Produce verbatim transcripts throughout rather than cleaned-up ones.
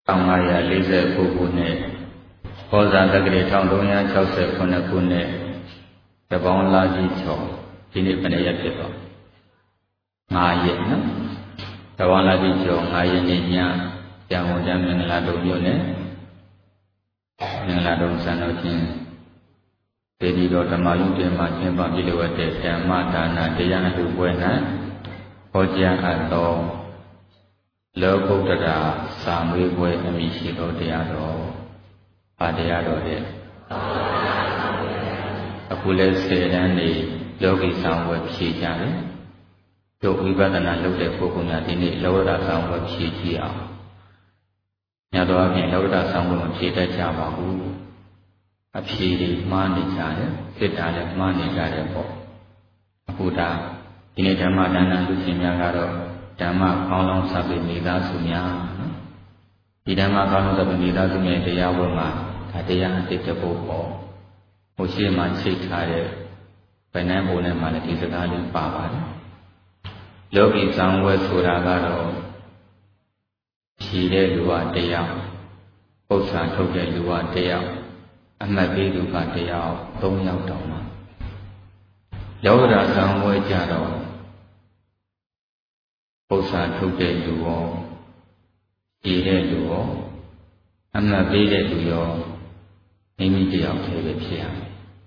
ငါးရာလေးဆယ်ခုခုနှစ်ဟောဇာတက္ကရာတစ်ထောင်သုံးရာခြောက်ဆယ်ခုနှစ်ခုနှစ်တပေါင်းလာကြီးချောဒီနေ့ဘယ်နှစ်ရက်ဖြစ်သွားငါးရက်နော်တပေါင်းလာကြီးချောငါးရက်နေ့ညကျန်ဝန်ကျမ်းမင်္ဂလာတုံမြို့နယ်မင်္ဂလာတုံစံတော်ချင်းဒေဒီတော်ဓမ္မယုတ်တင်မှာကျင်းပပြုလုပ်တဲ့ဓမ္မဒါနတရားအထုပွဲ၌ဟောကြားအပ်သောလောကုတ္တရာစာမွေးပွဲအမည်ရှိသောတရားတော်ဘာတရားတော်လဲအခုလဲဆယ်တန်းနေလောကီဆောင်ဝယ်ဖြေကြတယ်တို့ဝိပဿနာလုပ်တဲ့ပုဂ္ဂိုလ်များဒီနေ့လောကဓာတ်ဆောင်ဝယ်ဖြေကြည့်အောင်ညတော်အပြင်လောကဓာတ်ဆောင်ဝယ်မဖြေတတ်ကြပါဘူးအဖြေတွေမှားနေကြတယ်စစ်တာလည်းမှားနေကြတယ်ပေါ့အခုဒါဒီနေ့ဓမ္မဒါနလူရှင်များကတော့ဓမ္မကောင်းလောင်းစပ်ပြီးမိသားစုများနော်ဒီဓမ္မကောင်းလောင်းစပ်ပြီးမိသားစုများတရားဝဲမှာဒါတရားအတိတ်တပုတ်ပေါ့ဟိုရှိမှချိတ်ထားတဲ့ဗဏ္ဍဘုံနဲ့မှလည်းဒီစကားလေးပါပါတယ်လောကီဇံဝဲဆိုတာကတော့ဖြည်တဲ့လူကတရားပု္ပ္ပာထုတ်တဲ့လူကတရားအမှတ်ပေးသူကတရားသုံးယောက်တောင်မှာလောကဓာတ်ဇံဝဲကြတော့ပု္ပ္ပာထုတ်တဲ့လူရောဖြည်တဲ့လူရောအမှတ်ပေးတဲ့လူရောမိမိတယောက်တည်းပဲဖြစ်ရမယ်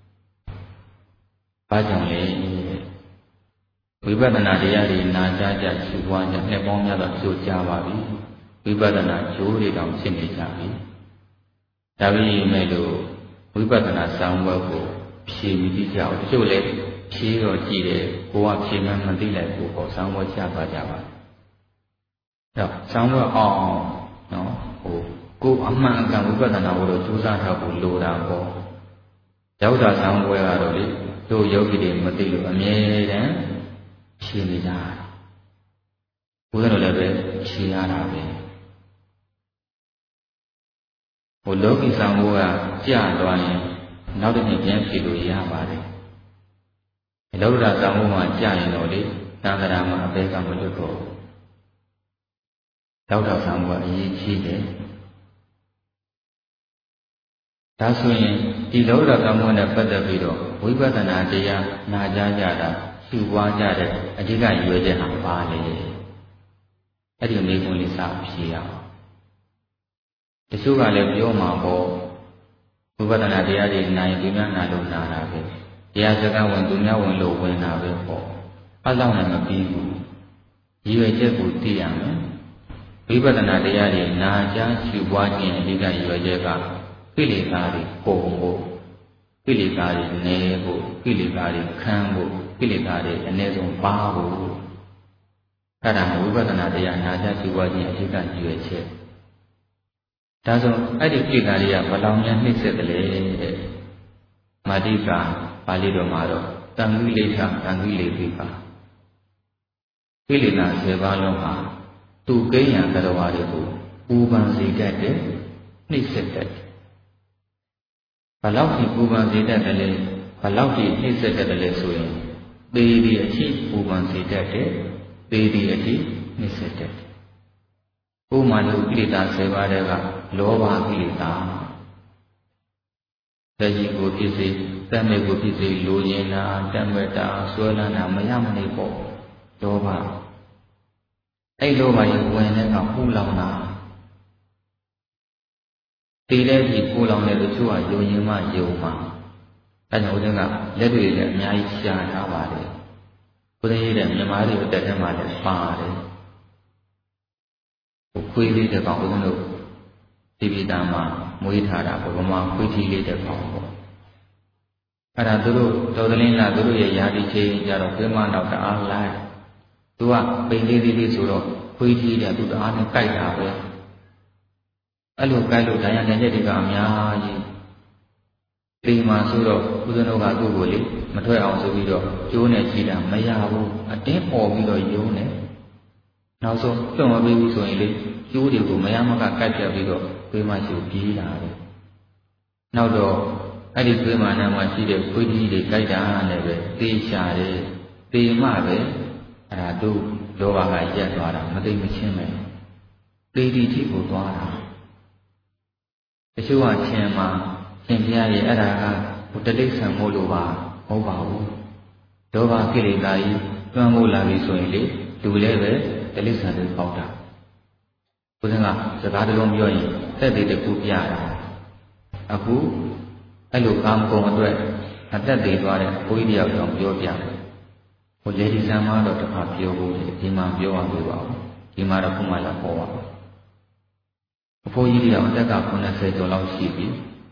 ။ဘာကြောင့်လဲဝိပဿနာတရားတွေနာကြားကြရှုပွားကြနှစ်ပေါင်းများစွာကြိုးကြားပါပြီဝိပဿနာကြိုးတွေတောင်ဖြစ်နေကြပြီဒါပေမဲ့လို့ဝိပဿနာစောင့်ဘက်ကိုဖြေပြီးကြည့်ကြအောင်တချို့လည်းဖြေတော့ကြည့်တယ်ကိုကဖြေမှမသိလိုက်ဘူးပေါ့စောင့်ဘက်ရှားပါကြပါတော့စောင့်ဘက်အောင်နော်ဟိုကိုအမှန်အကန်ဝိပဿနာကိုတော့ကြိုးစားထားဖို့လိုတာပေါ့ရောက်တာစောင့်ဘက်ကတော့လေတို့ယောဂီတွေမသိလို့အမြဲတမ်းဖြေနေကြတာဘုရားတော်လည်းပဲဖြေရတာပဲဟိုလောကီဆောင်ဘုရားကြာသွားရင်နောက်တစ်နေ့ပြန်ဖြေလို့ရပါတယ်လောကဓာတ်ဆောင်ဘုမှာကြာရင်တော့လေသံဃာမှာအပေကမလွတ်တော့လောက်တော့ဆောင်ဘုအရေးကြီးတယ်ဒါဆိုရင်ဒီလောကဓာတ်ဆောင်ဘုနဲ့ပတ်သက်ပြီးတော့ဝိပဿနာတရားနာကြားကြတာရှုပွားကြတဲ့အဓိကရွေးချက်ဟာပါလေအဲ့ဒီမိဂုံးလေးစဖြေရအောင်တချို့ကလည်းပြောမှာပေါ့ဝိပဿနာတရားတွေနိုင်သူများနာလို့နာတာပဲတရားစကားဝင်သူများဝင်လို့ဝင်တာပဲပေါ့အဲ့လောက်နဲ့မပြီးဘူးရည်ရွယ်ချက်ကိုသိရမယ်ဝိပဿနာတရားတွေနာကြားရှုပွားခြင်းအဓိကရည်ရွယ်ချက်ကကိလေသာတွေကုန်ဖို့ကိလေသာတွေနည်းဖို့ကိလေသာတွေခမ်းဖို့ကိလေသာတွေအနည်းဆုံးပါဖို့အဲ့ဒါဝိပဿနာတရားနာကြားရှုပွားခြင်းအဓိကရည်ရွယ်ချက်ဒါဆိုအဲ့ဒီကိလေသာတွေကဘယ်လောက်များနှိမ့်ဆက်တယ်လဲတဲ့မာတိကပါဠိတော်မှာတော့တံခိလိဋ္ဌတံခိလေပိပါကိလေသာဆယ်ပါးလုံးဟာသူကိဉ္စတရားတွေကိုပူပန်စေတတ်တယ်နှိမ့်ဆက်တတ်တယ်ဘယ်လောက်ဒီပူပန်စေတတ်တယ်လဲဘယ်လောက်ဒီနှိမ့်ဆက်တတ်တယ်လဲဆိုရင်ပေဒီအထိပူပန်စေတတ်တယ်ပေဒီအထိနှိမ့်ဆက်တတ်တယ်ဥမာလို့ကိလေသာဆယ်ပါးတဲ့ကလောဘကိလေသာတတိကိုဖြစ်စေတတ်မဲ့ကိုဖြစ်စေလိုချင်တာတတ်မဲ့တာဆွဲလန်းတာမရမနေပေါ့လောဘအဲ့လောဘရဲ့ဝင်တဲ့ကပူလောင်တာဒီလည်းဒီပူလောင်တဲ့တချို့ကယုံရင်မှယုံမှအဲ့ဒါဦးဇင်းကလက်တွေလည်းအများကြီးရှာထားပါတယ်ဦးဇင်းရဲ့မြန်မာတွေအတက်ထဲမှာလည်းပါတယ်ခွေးလေးတစ်ကောင်ဦးဇင်းတို့ဒီပိတာမှာမွေးထားတာဘုမာခွေးထီးလေးတစ်ကောင်ပေါ့အဲ့ဒါသူတို့တော်သလင်းလာသူတို့ရဲ့ယာတိချင်းကြတော့ပြမနောက်တအားလိုက်သူကပိန်လေးလေးလေးဆိုတော့ခွေးထီးတဲ့သူတအားနဲ့ကြိုက်တာပဲအဲ့လိုကြိုက်လို့ဒဏ်ရာတဲ့တွေကအများကြီးဒီမှာဆိုတော့ဦးဇင်းတို့ကသူ့ကိုလေမထွက်အောင်ဆိုပြီးတော့ကျိုးနဲ့ကြည့်တာမရဘူးအတင်းပေါ်ပြီးတော့ယုံနေနောက်ဆုံးလွန်မပြီးဘူးဆိုရင်လေကျိုးတွေကိုမရမကကိုက်ပြတ်ပြီးတော့ခွေးမရှိပြေးလာတယ်နောက်တော့အဲ့ဒီခွေးမနာမှာရှိတဲ့ခွေးကြီးတွေကြိုက်တာနဲ့ပဲသေချာတယ်သေမှပဲအဲ့ဒါတို့လောဘကရက်သွားတာမသိမချင်းပဲသေဒီတိကိုသွားတာချို့ကချင်းမှာရှင်ပြရဲ့အဲ့ဒါကဟိုတလိษံမို့လို့ပါမဟုတ်ပါဘူးဒေါဘကိလေသာကြီးတွန်းမို့လာပြီဆိုရင်လေလူလည်းပဲတလိษံတွေပေါက်တာဘုရားကစကားတလုံးပြောရင်သက်သေးတခုပြတာအခုအဲ့လိုကာမဂုဏ်အတွက်အသက်သေးသွားတဲ့ဘုရားတရားကြောင့်ပြောပြတယ်ဟိုလေဒီဇံမှာတော့တခါပြောဖို့ဒီမှာပြောရမှာပါဘူးဒီမှာတော့ခုမှလာပေါ်ပါဘူးအဖိုးကြီးတရားအသက်ကခုနှစ်ဆယ်ကျော်လောက်ရှိပြီ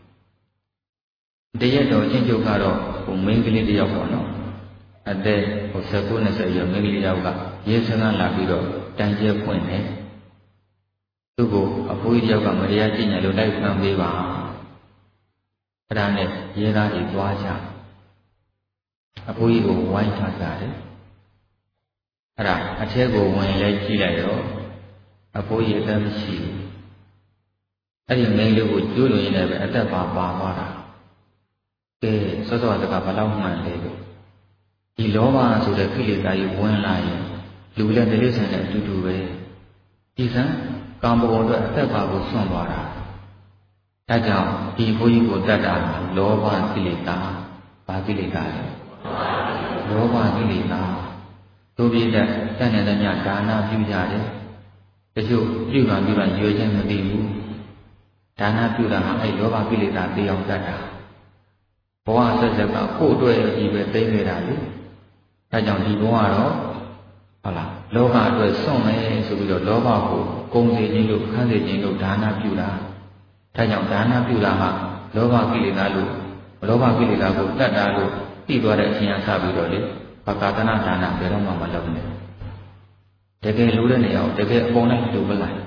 တရက်တော်ချင်းကျုပ်ကတော့ဟိုမိန်းကလေးတယောက်ပေါ့နော်အသက်ဟိုဆယ်ကိုနှစ်ဆယ်ကျော်မိန်းကလေးတယောက်ကရေစကားလာပြီးတော့တန်ကျဲဖွင့်တယ်သူ့ကိုအဖိုးကြီးတယောက်ကမတရားကျင့်ကြလို့လိုက်ဖမ်းပေးပါအဲ့ဒါနဲ့ရဲသားတွေသွားကြအဖိုးကြီးကိုဝိုင်းထားကြတယ်အဲ့ဒါအထက်ကိုဝင်လဲကြည့်လိုက်တော့အဖိုးကြီးအသက်မရှိဘူးအဲ့ဒီမိန်းလေးကိုကျိုးလို့ရင်းနဲ့ပဲအသက်ပါပါသွားတာကဲစောစောတကဘလောက်မှန်လဲလို့ဒီလောဘဆိုတဲ့ကိလေသာကြီးဝင်လာရင်လူလည်းတိရစ္ဆာန်နဲ့အတူတူပဲဒီစံကာမဂုဏ်အတွက်အသက်ပါကိုဆွန့်သွားတာဒါကြောင့်ဒီဘုန်းကြီးကိုတတ်တာလောဘကိလေသာဘာကိလေသာလဲလောဘကိလေသာတို့ပြည့်တဲ့တန်တဲ့ညဒါနပြုကြတယ်တချို့ပြုတာပြုတာရွေချင်းမသိဘူးဒါနပြုတာဟာအဲ့လောဘကိလေသာသိအောင်တတ်တာဘဝဆက်ဆက်ကကိုယ့်အတွက်ကြီးပဲသိခဲ့တာလေဒါကြောင့်ဒီဘဝကတော့ဟုတ်လားလောဘအတွက်စွန့်မယ်ဆိုပြီးတော့လောဘကိုကုံစေခြင်းလို့ခန်းစေခြင်းလို့ဒါနပြုတာဒါကြောင့်ဒါနပြုတာဟာလောဘကိလေသာလို့လောဘကိလေသာကိုတတ်တာလို့သိသွားတဲ့အချိန်အစပြီးတော့လေဘာကာသနာဒါနဘယ်တော့မှမလုပ်နဲ့တကယ်လို့တဲ့နေရာကိုတကယ်အပေါ်လိုက်လုပ်ပလိုက်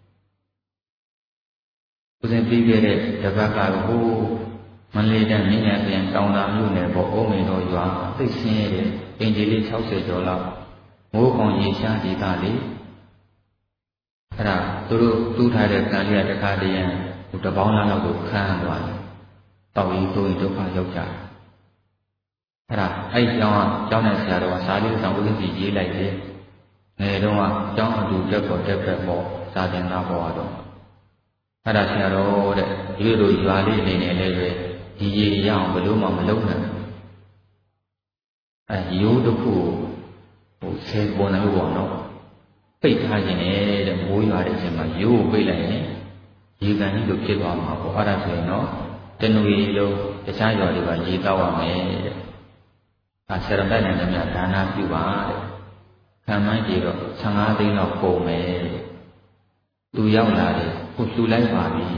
ဦးဇင်းပြီးခဲ့တဲ့တပတ်ကတော့ဟိုမန္တလေးတိုင်းမြင်းရပြန်တောင်သာမြို့နယ်ပေါ်အုံးမင်းတော်ရွာသိဆင်းရဲတဲ့အင်ဂျီလေး၆၀ကျော်လောက်မိုးကောင်ရေရှားဒေသလေးအဲ့ဒါသူတို့တူးထားတဲ့ကံလေးကတခါတည်းရန်ဟိုတပေါင်းလားလောက်ကိုခန်းသွားတယ်တောက်ရင်ကိုယ်ဒုက္ခရောက်ကြတယ်အဲ့ဒါအဲ့ကျောင်းကကျောင်းနဲ့ဆရာတော်ကစာလေးဆောင်ဦးစီရေးလိုက်တယ်ငယ်တုန်းကကျောင်းအတူတက်ပေါ်တက်ဖက်ပေါ်စာသင်သားပေါ်တော့အဲ့ဒါဆရာတော်တဲ့ဒီလိုလိုရွာလေးနေနေလည်းပဲဒီရေရအောင်ဘယ်လို့မှမလုပ်နိုင်အဲရိုးတစ်ခုဟိုဆယ်ပေါ်နေလို့ပေါ့နော်ပိတ်ထားခြင်းနဲ့တဲ့မိုးရွာတဲ့အချိန်မှာရိုးကိုပိတ်လိုက်ရင်ရေကန်ကြီးလိုဖြစ်သွားမှာပေါ့အဲ့ဒါဆိုရင်တော့တနွေလုံးတခြားရွာတွေကရေတောက်ရမယ်တဲ့အဲဆရာတော်နဲ့လည်းဒါနပြုပါတဲ့ခံမှန်းကြည့်တော့ဆယ်ငါးသိန်းတော့ကုန်မယ်တဲ့သူရောက်လာတယ်ကိုလှူလိုက်ပါပြီ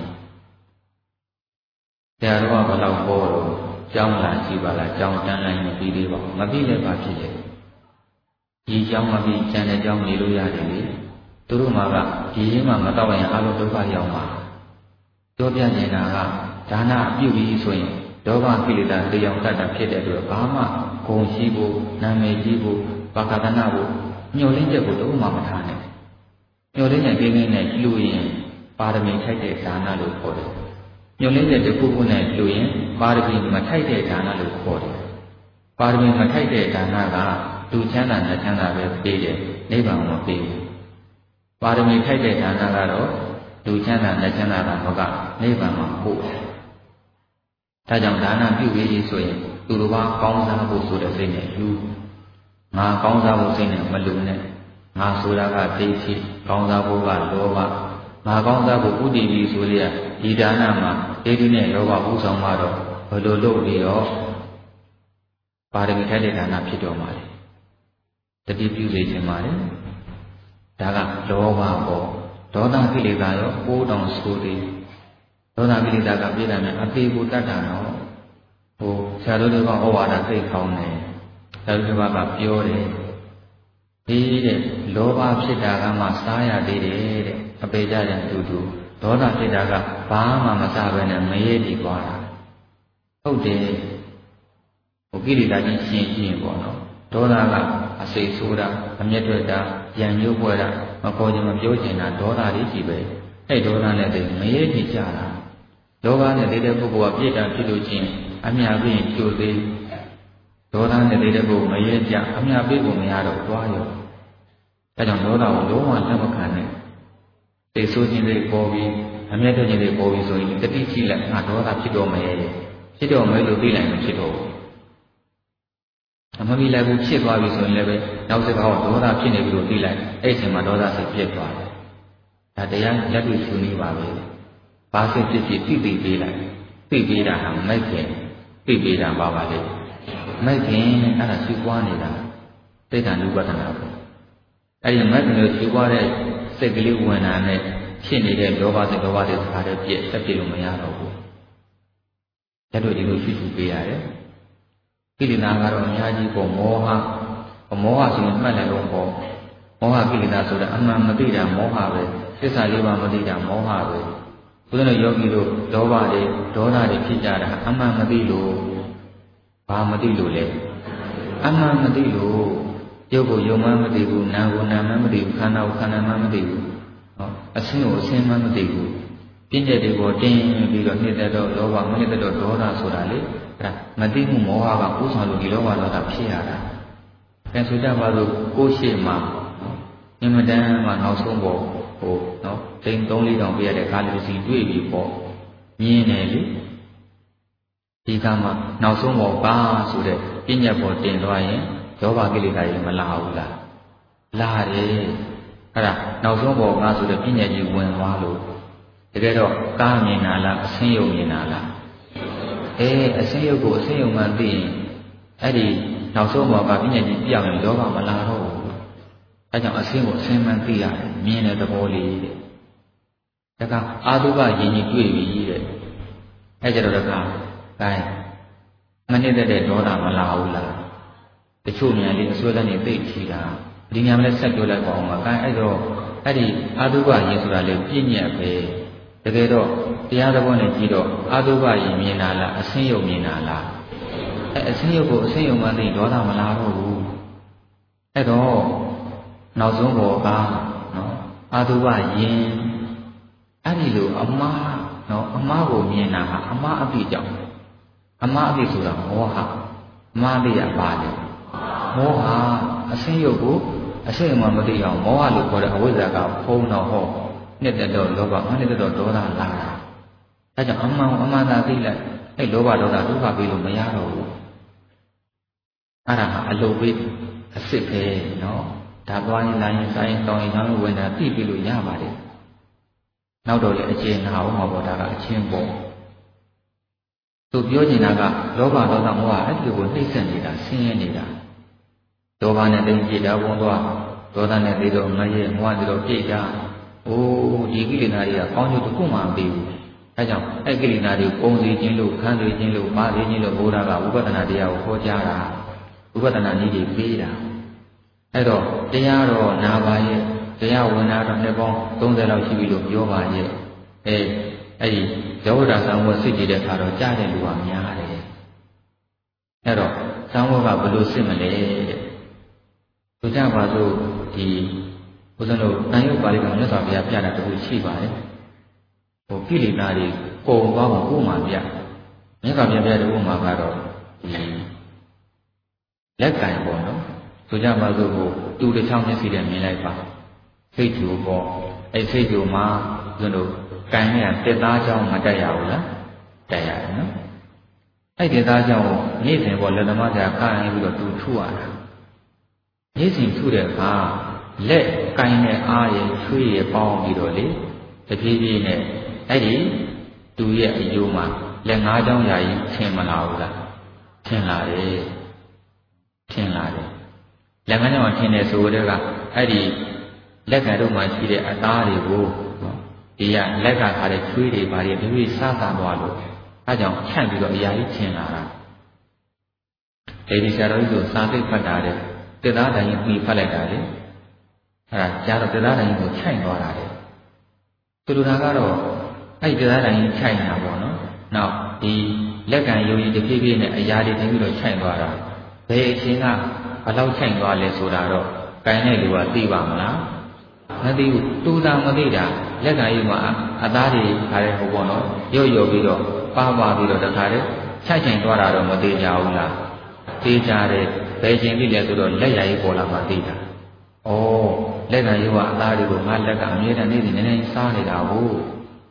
ဆရာတော်ကဘယ်လောက်ပေါ်တော့ကျောင်းလာကြည့်ပါလားကျောင်းတန်းလိုက်မပြီးသေးပါဘူးမပြီးလည်းပါဖြစ်တယ်ဒီကျောင်းမပြီးကျန်တဲ့ကျောင်းနေလို့ရတယ်လေသူတို့မှာကဒီရင်းမှာမတော့ရင်အလုံးဒုက္ခရောက်မှာပြောပြနေတာကဒါနပြုပြီးဆိုရင်ဒေါဘကိလေသာတရားတတ်တာဖြစ်တဲ့အတွက်ဘာမှဂုဏ်ရှိဖို့နာမည်ကြီးဖို့ဘာကသနာဖို့ညှို့လင်းချက်ကိုတော့မှမထားနဲ့ညှို့လင်းတဲ့ကိန်းကိန်းနဲ့လှူရင်ပါရမီထိုက်တဲ့ဒါနလို့ခေါ်တယ်ညှို့လင်းတဲ့တစ်ခုခုနဲ့လှူရင်ပါရမီမထိုက်တဲ့ဒါနလို့ခေါ်တယ်ပါရမီမထိုက်တဲ့ဒါနကလူချမ်းသာနဲ့ချမ်းသာပဲပေးတယ်နိဗ္ဗာန်မပေးဘူးပါရမီထိုက်တဲ့ဒါနကတော့လူချမ်းသာနဲ့ချမ်းသာတာမကနိဗ္ဗာန်မှာပို့ဒါကြောင့်ဒါနပြုပြီးဆိုရင်သူတို့ဘာကောင်းစားဖို့ဆိုတဲ့စိတ်နဲ့လူငါကောင်းစားဖို့စိတ်နဲ့မလူနဲ့ငါဆိုတာကဒိဋ္ဌိကောင်းစားဖို့ကလောဘငါကောင်းစားဖို့ဥတည်ပြီးဆိုရဒီဒါနမှာဒိဋ္ဌိနဲ့လောဘဥဆောင်မှတော့ဘယ်လိုလုပ်ပြီးတော့ပါရမီထိုက်တဲ့ဒါနဖြစ်တော်မှာလဲတတိပြုစေခြင်းပါလေဒါကလောဘပေါ့ဒေါသကိလေသာရောပိုးတောင်ဆိုသည်ဒေါသကိလေသာကပြည့်တယ်နဲ့အသေးကိုတတ်တာတော့ဟိုဆရာတို့ကဩဝါဒသိကောင်းတယ်ဆရာတို့ကပြောတယ်ဒီတဲ့လောဘဖြစ်တာကမှစားရသေးတယ်တဲ့အပေကြတဲ့အတူတူဒေါသဖြစ်တာကဘာမှမစားဘဲနဲ့မရဲတည်သွားတာဟုတ်တယ်ဟိုကိလေသာကြီးရှင်းရှင်းပေါ့နော်ဒေါသကအစိတ်ဆိုးတာအမျက်ထွက်တာရံမျိုးပွဲတာမပေါ်ချင်မပြောချင်တာဒေါသလေးကြီးပဲအဲ့ဒေါသနဲ့တည်းမရဲတည်ကြတာလောဘနဲ့တည်းတဲ့ပုဂ္ဂိုလ်ကပြည့်တာဖြစ်လို့ချင်းအမြတ်ပြီးကျိုးသေးဒေါသနဲ့တည်းတဲ့ပုဂ္ဂိုလ်မရဲကြအမြတ်ပြီးကိုမရတော့သွားရောဒါကြောင့်ဒေါသကိုလုံးဝလက်မခံနဲ့သိဆိုးခြင်းတွေပေါ်ပြီးအအမြဲတမ်းတွေပေါ်ပြီးဆိုရင်တတိရှိလိုက်ငါဒေါသဖြစ်တော့မယ်ဖြစ်တော့မယ်လို့သိလိုက်မဖြစ်တော့အမမီလည်းဘူးဖြစ်သွားပြီဆိုရင်လည်းပဲနောက်တစ်ခါတော့ဒေါသဖြစ်နေပြီလို့သိလိုက်အဲ့ဒီအချိန်မှာဒေါသစိတ်ပြတ်သွားတယ်ဒါတရားလက်တွေ့ရှင်းနေပါပဲဘာစိတ်ဖြစ်ဖြစ်သိသိပေးလိုက်သိပေးတာဟာမိုက်ခင်သိပေးတာပါပါလေမိုက်ခင်အဲ့ဒါရှိပွားနေတာသိက္ခာနုပဒနာပေါ့အဲ့ဒီမိုက်ခင်လို့ရှိပွားတဲ့စိတ်ကလေးဝင်လာနဲ့ဖြစ်နေတဲ့လောဘစိတ်လောဘစိတ်စကားတွေပြည့်ဆက်ပြည့်လို့မရတော့ဘူးလက်တွေ့ဒီလိုရှိရှိပေးရတယ်ကိလေသာကတော့အများကြီးပေါ့မောဟမောဟဆိုရင်မှတ်တယ်လို့ပေါ့မောဟကိလေသာဆိုတာအမှန်မသိတာမောဟပဲသစ္စာလေးပါးမသိတာမောဟပဲဘုရားယောဂီတို့လောဘတွေဒေါသတွေဖြစ်ကြတာအမှန်မသိလို့ဘာမသိလို့လဲအမှန်မသိလို့ရုပ်ကိုယုံမှမသိဘူးနာကိုနာမှမသိဘူးခန္ဓာကိုခန္ဓာမှမသိဘူးဟောအစင်းကိုအစင်းမှမသိဘူးပြည့်တဲ့တွေကိုတင်းပြီးတော့နှစ်သက်တော့လောဘမနှစ်သက်တော့ဒေါသဆိုတာလေအဲ့ဒါမသိမှုမောဟကဥဆောင်လို့ဒီလောဘဒေါသဖြစ်ရတာအဲဆိုကြပါစို့ကိုယ်ရှိမှအင်မတန်မှနောက်ဆုံးပေါ်ဟိုနော်တိမ်သုံးလေးတောင်ပြရတဲ့ကားလေးစီတွေ့ပြီပေါ့မြင်တယ်လေဒီကမှနောက်ဆုံးပေါ်ပါဆိုတဲ့ပညာပေါ်တင်သွားရင်လောဘကိလေသာကြီးမလာဘူးလားလာတယ်အဲ့ဒါနောက်ဆုံးပေါ်ပါဆိုတဲ့ပညာကြီးဝင်သွားလို့တကယ်တော့ကားမြင်တာလားအဆင်းရုံမြင်တာလားအေးအဆင်းရုပ်ကိုအဆင်းရုံမှသိရင်အဲ့ဒီနောက်ဆုံးပေါ်ပါပညာကြီးပြောင်းရင်လောဘမလာတော့ဘူးအဲကြောင့်အဆင်းကိုအဆင်းမှသိရတယ်မြင်တဲ့သဘောလေးတဲ့ဒါကအာသုဘယဉ်ကြီးတွေ့ပြီတဲ့အဲကြတော့တကအဲမနစ်တဲ့ဒေါသမလာဘူးလားတချို့မြန်လေးအစွဲတန်းနေသိချီတာဒီညာမလဲဆက်ပြောလိုက်ပါအောင်ပါအဲအဲ့တော့အဲ့ဒီအာသုဘယဉ်ဆိုတာလေပြည့်ညက်ပဲတကယ်တော့တရားတော်နဲ့ကြည့်တော့အာသုဘယဉ်မြင်တာလားအဆင်းရုံမြင်တာလားအဲအဆင်းရုပ်ကိုအဆင်းရုံမှသိဒေါသမလာတော့ဘူးအဲ့တော့နောက်ဆုံးပေါ်ကနော်အာသုဘယဉ်အဲ့ဒီလိုအမှားနော်အမှားကိုမြင်တာဟာအမှားအပြစ်ကြောင့်အမှားအပြစ်ဆိုတာမောဟအမှားလေးရပါလေမောဟအဆင်းရုပ်ကိုအဆင်းမှမသိအောင်မောဟလို့ခေါ်တဲ့အဝိဇ္ဇာကဖုံးတော့ဟောနှစ်သက်တော့လောဘမနှစ်သက်တော့ဒေါသလာတာအဲကြောင့်အမှန်အမှန်သာသိလိုက်အဲ့လောဘဒေါသဒုက္ခပေးလို့မရတော့ဘူးအဲ့ဒါဟာအလုတ်ပေးအစ်စ်ပဲနော်ဒါသွားရင်လာရင်စားရင်တောင်းရင်ညောင်းဝင်တာသိပြီလို့ရပါတယ်နောက်တော့လေအကျဉ်းနာအောင်မှာပေါ့ဒါကအချင်းပေါ့သူပြောနေတာကလောဘဒေါသမောဟအဲ့ဒီလိုကိုနှိမ့်ဆက်နေတာဆင်းရဲနေတာလောဘနဲ့တိမ်ကြည့်တာဘုံသွားဒေါသနဲ့သိတော့မရဲ့မောဟသိတော့ပြိတ်တာအိုးဒီကိလေသာတွေကကောင်းကျိုးတစ်ခုမှမပေးဘူးအဲကြောင့်အဲ့ကိလေသာတွေပုံစီခြင်းလို့ခံစေခြင်းလို့ပါစေခြင်းလို့ဘုရားကဝိပဿနာတရားကိုဟောကြားတာဝိပဿနာနည်းတွေပေးတာအဲ့တော့တရားတော်နာပါရဲ့တရားဝင်တာတော့နှစ်ပေါင်းသုံးဆယ်လောက်ရှိပြီလို့ပြောပါရဲ့အဲအဲ့ဒီယောဂဒသံဝစစ်ကြည့်တဲ့အခါတော့ကြားတဲ့လူကများတယ်အဲ့တော့သံဝကဘယ်လိုစစ်မလဲတဲ့ဆိုကြပါစို့ဒီဘုရားတို့တန်ရုပ်ပါဠိကမြတ်စွာဘုရားပြတာတခုရှိပါတယ်ဟိုကိလေသာတွေပုံသွားဖို့ဥမာပြမြတ်စွာဘုရားပြတဲ့ဥမာကတော့ဒီလက်ကင်ပေါ့နော်ဆိုကြပါစို့ဟိုတူတစ်ချောင်းမျက်စိနဲ့မြင်လိုက်ပါစိတ်ကြိုပေါ့အဲ့စိတ်ကြိုမှာဘုရားတို့ကန်ရတက်သားချောင်းမတက်ရဘူးလားတက်ရတယ်နော်အဲ့တက်သားချောင်းကိုနေ့စဉ်ပေါ့လက်သမားကြာကာရင်ပြီးတော့တူထုရတာနေ့စဉ်ထုတဲ့အခါလက်ကင်နဲ့အားရချွေးရပေါင်းပြီးတော့လေတဖြည်းဖြည်းနဲ့အဲ့ဒီတူရဲ့အယိုးမှာလက်ငါးချောင်းရာကြီးထင်မလာဘူးလားထင်လာတယ်ထင်လာတယ်လက်ငါးချောင်းထင်တယ်ဆိုတော့ကအဲ့ဒီလက်ကတို့မှရှိတဲ့အသားတွေကိုဒီကလက်ကထားတဲ့ချွေးတွေဘာတွေတဖြည်းစားစားသွားလို့အဲကြောင့်ဖြန့်ပြီးတော့အရာကြီးထင်လာတာဒေဒီဆရာတော်ကြီးဆိုစာသိဖတ်တာတဲ့တက်သားတိုင်းပြီးဖတ်လိုက်တာလေအဲဒါကြားတော့တက်သားတိုင်းကိုခြိုက်သွားတာလေသူတို့ကတော့အဲ့ဒီတက်သားတိုင်းခြိုက်နေတာပေါ့နော်နောက်ဒီလက်ကံယုံကြည်တဖြည်းဖြည်းနဲ့အရာတွေတပြီးတော့ခြိုက်သွားတာဘယ်အချိန်ကဘယ်လောက်ခြိုက်သွားလဲဆိုတာတော့ကိုင်းတဲ့လူကသိပါမလားမသိဘူးတူတာမသိတာလက်ကံယုံမှာအသားတွေခါတဲ့ဟိုပေါ့နော်ရုပ်ရုပ်ပြီးတော့ပါပါပြီးတော့တခါတည်းခြိုက်ခြိုက်သွားတာတော့မသိကြဘူးလားသိကြတယ်ဘယ်ချိန်ပြီလဲဆိုတော့လက်ရည်ပေါ်လာမှသိတာဩလက်ကံယုံကအသားတွေကိုငါလက်ကအမြဲတမ်းနေနေနေစားနေတာဟုတ်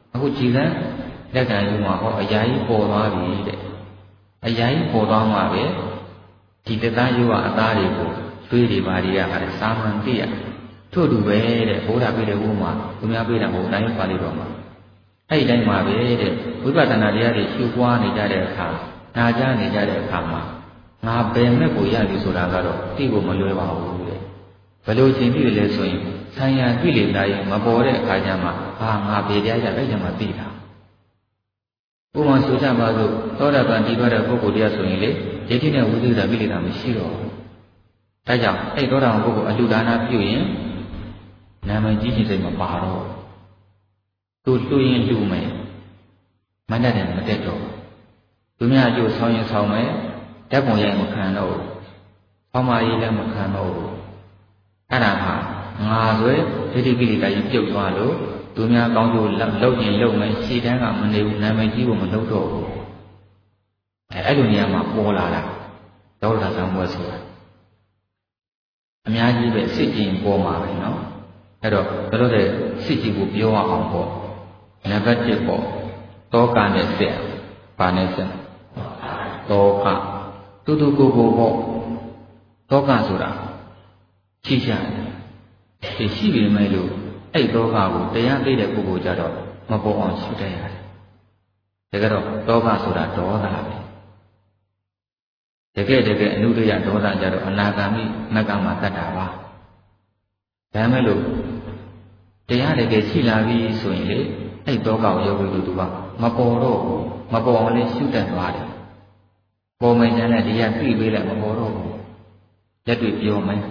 အခုကြည်စမ်းလက်ကံယူမှာဟောအရာကြီးပေါ်သွားပြီတဲ့အရာကြီးပေါ်သွားမှာပဲဒီတသားယူကအသားတွေကိုသွေးတွေဘာတွေကဟာစာမှန်သိရထို့တူပဲတဲ့ဘုရားပြတဲ့ဥမှာသူများပြတာမဟုတ်တိုင်းပါဠိတော်မှာအဲ့ဒီတိုင်းမှာပဲတဲ့ဝိပဿနာတရားတွေရှုပွားနေကြတဲ့အခါနာကြားနေကြတဲ့အခါမှာငါဘယ်မဲ့ကိုရပြီဆိုတာကတော့သိဖို့မလွယ်ပါဘူးတဲ့ဘယ်လိုချိန်ပြီလဲဆိုရင်ဆံရကိလေသာရင်မပေါ်တဲ့အခါကျမှဟာငါဘယ်တရားရအဲ့ကျမှသိတာဥပမာဆိုကြပါစို့သောတာပန်ဒီသွားတဲ့ပုဂ္ဂိုလ်တရားဆိုရင်လေယတိနဲ့ဝိသုဒ္ဓကိလေသာမရှိတော့ဘူးဒါကြောင့်အဲ့သောတာပန်ပုဂ္ဂိုလ်အလှူဒါနပြုရင်နာမည်ကြီးကြီးစိတ်မပါတော့သူလှူရင်လှူမယ်မတတ်တယ်မတက်တော့သူများအကျိုးဆောင်ရင်ဆောင်မယ်ဓာတ်ပုံရိုက်မခံတော့ဘူးဖောင်းမကြီးလည်းမခံတော့ဘူးအဲ့ဒါဟာငါဆိုဒိဋ္ဌိကိလေသာကြီးပြုတ်သွားလို့သူများကောင်းကျိုးလောက်ရင်လောက်မယ်ရှည်တန်းကမနေဘူးနာမည်ကြီးဖို့မလုပ်တော့ဘူးအဲအဲ့လိုနေရာမှာပေါ်လာတာဒေါသသံဝဲဆိုတာအများကြီးပဲစစ်ကြင်ပေါ်မှာပဲနော်အဲ့တော့ဘယ်လိုလဲစစ်ကြည့်ကိုပြောအောင်ပေါ့နံပါတ်တစ်ပေါ့တောကနဲ့ဆက်ဘာနဲ့ဆက်တောကတူတူကိုကိုပေါ့တောကဆိုတာရှိကြတယ်ဒီရှိပေမဲ့လို့အဲ့တောကကိုတရားသိတဲ့ပုဂ္ဂိုလ်ကြတော့မပေါ်အောင်ရှုတတ်ရတယ်ဒါကြတော့တောကဆိုတာဒေါသပဲတကယ်တကယ်အနုတ္တရဒေါသကြတော့အနာဂါမိမက္ကမှာတတ်တာပါဒါမဲ့လို့တရားတကယ်ရှိလာပြီဆိုရင်လေအဲ့တောကကိုရောက်ပြီးလို့သူကမပေါ်တော့ဘူးမပေါ်အောင်လည်းရှုတတ်သွားတယ်ပေါ်မယ်ကျန်တဲ့တရားသိပေးလိုက်မပေါ်တော့ဘူးလက်တွေ့ပြောမယ်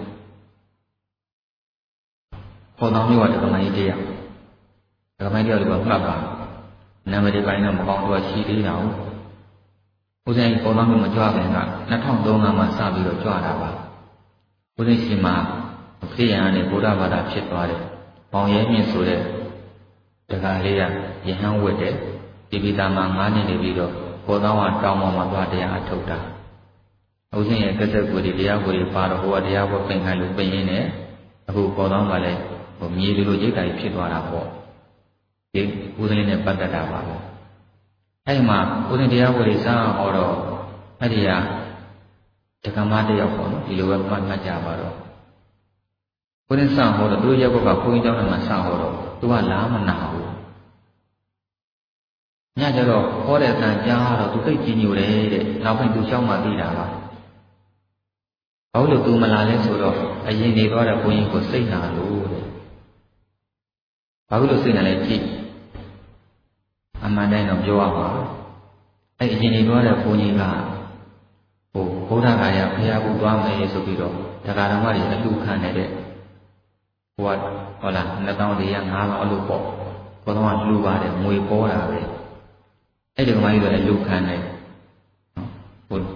ပေါ်တော်မျိုးကဓမ္မကြီးတရားဓမ္မကြီးတရားကမှတ်ပါနာမည်ပိုင်းတော့မကောင်းတော့ရှိသေးတာဟုတ်ဦးဇင်းပေါ်တော်မျိုးမကြွခင်ကနှစ်ထောင်သုံးမှာစပြီးတော့ကြွတာပါဦးဇင်းရှင်မှာခရိယာနဲ့ဗုဒ္ဓဘာသာဖြစ်သွားတယ်ပေါင်ရဲမြင့်ဆိုတဲ့တခါလေးကယဟန်ဝတ်တယ်ဒီပိတာမှာငါးနှစ်နေပြီးတော့ပေါ်တော်ကတောင်းပေါ်မှာသွားတရားအထုတ်တာဦးဇင်းရဲ့ကသက်ကိုယ်ဒီတရားကိုယ်ပါတော့ဟိုကတရားကိုပြင်ခိုင်းလို့ပြင်ရင်းနဲ့အခုပေါ်တော်ကလည်းဟိုမြေလိုလိုရိတ်တာကြီးဖြစ်သွားတာပေါ့ဒီဦးဇင်းနဲ့ပတ်သက်တာပါပဲအဲ့ဒီမှာဦးဇင်းတရားကိုယ်စဟောတော့အဲ့ဒီကတက္ကမတယောက်ပေါ့နော်ဒီလိုပဲမှတ်မှတ်ကြပါတော့ဦးဇင်းစဟောတော့သူတို့ရက်ဘက်ကဘုန်းကြီးကျောင်းထဲမှာစဟောတော့သူကလားမနာဘူးညကျတော့ဟောတဲ့အတန်ကြားတော့သူသိကြည်ညိုတယ်တဲ့နောက်ပိုင်းသူရှောင်းမှသိတာပါဘာလို့သူမလာလဲဆိုတော့အရင်နေသွားတဲ့ဘုန်းကြီးကိုစိတ်နာလို့တဲ့ဘာလို့စိတ်နာလဲကြည့်အမှန်တိုင်းတော့ပြောရမှာအဲ့အရင်နေသွားတဲ့ဘုန်းကြီးကဟိုဘုရားဂါယဘုရားကူသွားမယ်ဆိုပြီးတော့တရားတော်မတွေအလှခံနေတဲ့ဟိုကဟောလားနှစ်တောင်းတည်းရငါးပါးအလုပ်ပေါ့ဘုရားကလှူပါတယ်ငွေပေါ်တာပဲအဲ့ဒီကမကြီးတော့အလှခံနေဟို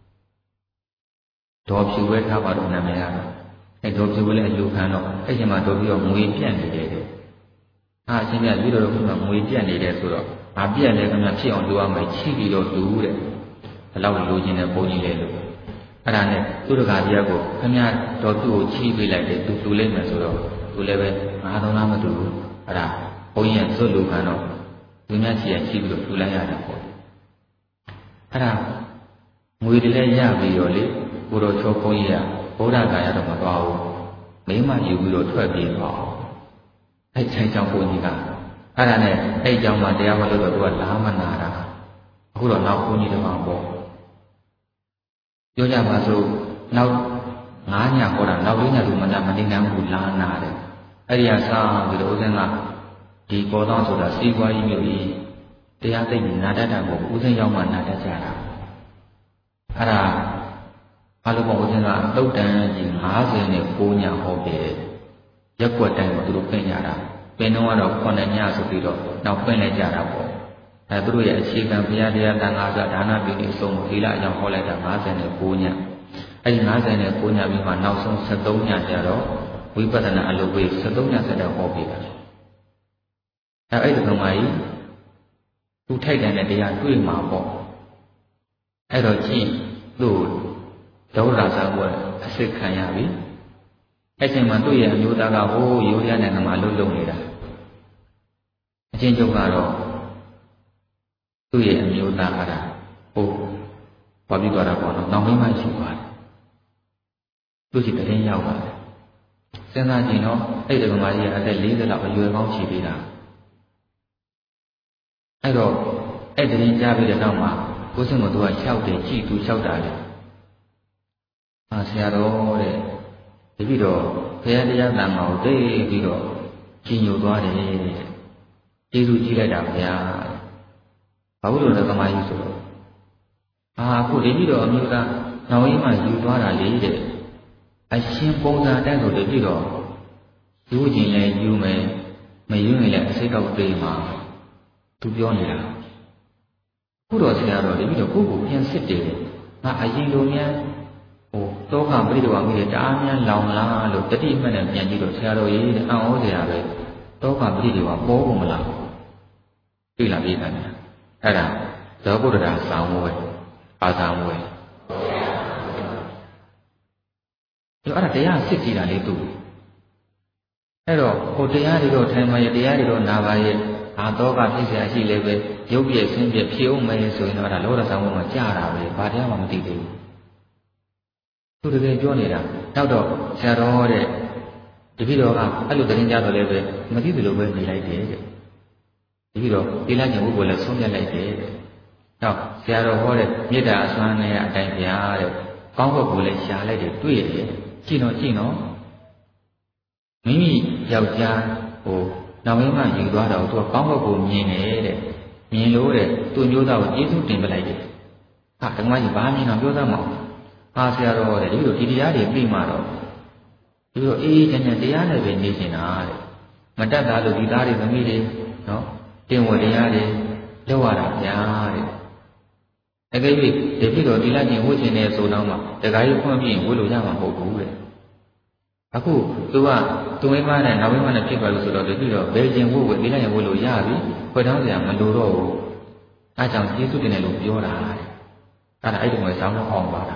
ဒေါ်ဖြူဝဲထားပါတော့နာမည်ကတော့အဲ့ဒေါ်ဖြူဝဲလည်းအလှခံတော့အဲ့ချိန်မှာဒေါ်ပြီးတော့ငွေပြတ်နေတယ်တဲ့အာအရှင်မြတ်ပြီးတော့ခုမှငွေပြတ်နေတယ်ဆိုတော့ငါပြတ်တယ်ခင်ဗျဖြစ်အောင်လုပ်ရမယ်ချိပြီးတော့တူတဲ့ဘယ်လောက်လိုချင်တဲ့ပုံကြီးလဲလို့အဲ့ဒါနဲ့သူတကာတရားကိုခင်ဗျတော့သူ့ကိုချိပေးလိုက်တယ်သူလူလိုက်မယ်ဆိုတော့သူလည်းပဲငါတော့လားမတူဘူးအဲ့ဒါဘုန်းကြီးကစွတ်လူခံတော့သူများချီရချိပြီးတော့လူလိုက်ရတယ်ပေါ့အဲ့ဒါငွေတွေလည်းရပြီးတော့လေကိုတော်ချောဘုန်းကြီးကဗုဒ္ဓဂါယတော့မသွားဘူးမိမယူပြီးတော့ထွက်ပြေးသွားအဲ့ချိန်ကြောင့်ဘုန်းကြီးကအဲ့ဒါနဲ့အဲ့ကြောင့်မှတရားဟောလို့တော့သူကလာမနာတာအခုတော့နောက်ဘုန်းကြီးတပါးပေါ့ပြောကြပါစို့နောက်ငါးညဟောတာနောက်လေးညသူမနာမနေနိုင်ဘူးလာနာတယ်အဲ့ဒီကစားပြီးတော့ဦးဇင်းကဒီပေါ်တော့ဆိုတာစီးပွားရေးမျိုးကြီးတရားသိနေနာတတ်တာကိုဦးဇင်းရောက်မှနာတတ်ကြတာအဲ့ဒါဘာလို့ပေါ့ဦးဇင်းကတုတ်တန်ကြီး၅၀နဲ့၉ညဟောတယ်ရက်ွက်တိုင်းကိုသူတို့ပြင်ကြတာပင်တော့ကတော့ခုနှစ်ညဆိုပြီးတော့နောက်ပြင်လိုက်ကြတာပေါ့အဲသူတို့ရဲ့အခြေခံဘုရားတရားတန်ခါးစဒါနပြုအစုံသီလအကြောင်းဟောလိုက်တာ၅၀နဲ့၉ညအဲဒီ၅၀နဲ့၉ညပြီးမှနောက်ဆုံး၁၃ညကျတော့ဝိပဿနာအလုပ်ပေး၁၃ညဆက်တော့ဟောပြတာအဲအဲ့ဒီကမကြီးသူထိုက်တဲ့တရားတွေ့မှာပေါ့အဲ့တော့ကြည့်သူ့ဒေါသစာဘွယ်အစ်စ်ခံရပြီအဲ့ချိန်မှာသူ့ရဲ့အမျိုးသားကဟိုးရိုးရနိုင်ငံမှာလှုပ်လှုပ်နေတာအချင်းချုပ်ကတော့သူ့ရဲ့အမျိုးသားအားဒါဟိုဘာပြီးသွားတာပေါ့နော်နောက်မင်းမရှိသွားတယ်သူ့ချစ်တရင်ရောက်ပါတယ်စဉ်းစားကြည့်နော်အဲ့ဒီကမာကြီးကအသက်၄၀လောက်အရွယ်ကောင်းရှိသေးတာအဲ့တော့အဲ့တရင်ကြားပြီးတဲ့နောက်မှာကိုစင်မသူကလျှောက်တယ်ကြည်သူလျှောက်တာလေအာဆရာတော်တဲ့တပည့်တော်ဘုရားတရားတန်ခါကိုသိပြီးတော့ကြီးညိုသွားတယ်တဲ့ကျေးဇူးကြီးလိုက်တာဗျာဘာလို့လဲကမာကြီးဆိုတော့အာအခုတပည့်တော်အမျိုးသားနောက်ရင်းမှယူသွားတာလေတဲ့အရှင်ပုံစံတိုင်းဆိုတပည့်တော်ယူခြင်းလဲယူမယ်မယူရင်လည်းအစိတ်ကောက်သေးမှာသူပြောနေတာခုတော်ဆရာတော်တပည့်တော်ကိုယ့်ကိုပြန်စစ်တယ်ငါအရင်လိုများဟိုတောခပရိဒေဝမိတဲ့တအားများလောင်လားလို့တတိမှတ်နဲ့ပြန်ကြည့်တော့ဆရာတော်ကြီးတဲ့အံ့ဩစရာပဲတောခပရိဒေဝပေါ်ကုန်မလားတွေ့လာပြီခင်ဗျာအဲ့ဒါဇောဗုဒ္ဓရာဆောင်းဝဲအာဇာဝဲဒီအဲ့ဒါတရားစစ်ကြည့်တာလေသူအဲ့တော့ဟိုတရားတွေတော့ထိုင်မှရဲ့တရားတွေတော့နာပါရဲ့အာတောကဖြစ်เสียရှိလေပဲရုပ်ပြည့်ဆင်းပြည့်ဖြေအောင်မယ်ဆိုရင်တော့အဲ့ဒါလောကဆောင်းဝဲမှာကြာတာပဲဘာတရားမှမသိသေးဘူးသူတကယ်ပြောနေတာနောက်တော့ဆရာတော်တဲ့တပည့်တော်ကအဲ့လိုသတင်းကြတော့လည်းပဲမသိသလိုပဲနေလိုက်တယ်တဲ့တပည့်တော်ဒီလိုက်ခြင်းဘုရားလည်းဆုံးဖြတ်လိုက်တယ်တဲ့နောက်ဆရာတော်ဟောတဲ့မေတ္တာအစွမ်းနဲ့အတိုင်းဗျာတဲ့ကောင်းဘက်ကိုလည်းရှားလိုက်တယ်တွေ့ရတယ်ကြည့်တော့ကြည့်တော့မိမိယောက်ျားဟိုနောက်မင်းကယူသွားတော့သူကကောင်းဘက်ကိုမြင်တယ်တဲ့မြင်လို့တဲ့သူ့မျိုးသားကိုကျေးဇူးတင်ပလိုက်တယ်ဟာဓမ္မကြီးဘာမြင်တော့ပြောသားမအောင်အာဆရာတော်တဲ့ဒီလိုဒီတရားတွေပြီးမှတော့ဒီလိုအေးအေးချမ်းချမ်းတရားနဲ့ပဲနေနေတာတဲ့မတတ်တာလို့ဒီသားတွေသမီးတွေနော်တင်ဝတရားတွေလောက်ရတာဗျာတဲ့အကယ်၍တပိတော်ဒီလိုက်ချင်းဝှခြင်းနဲ့ဆိုတော့မှတခါကြီးဖွင့်ပြီးဝှလို့ရမှာမဟုတ်ဘူးတဲ့အခုသူကသူမိမနဲ့နောက်မိမနဲ့ဖြစ်သွားလို့ဆိုတော့တပိတော်ဘယ်ချင်းဝှဝှဒီလိုက်ရင်ဝှလို့ရပြီခွဲတောင်းစရာမလိုတော့ဘူးအဲကြောင့်ကျေးဇူးတင်တယ်လို့ပြောတာတဲ့အဲ့ဒါအဲ့ဒီမှာဆောင်းတော့အောင်ပါတာ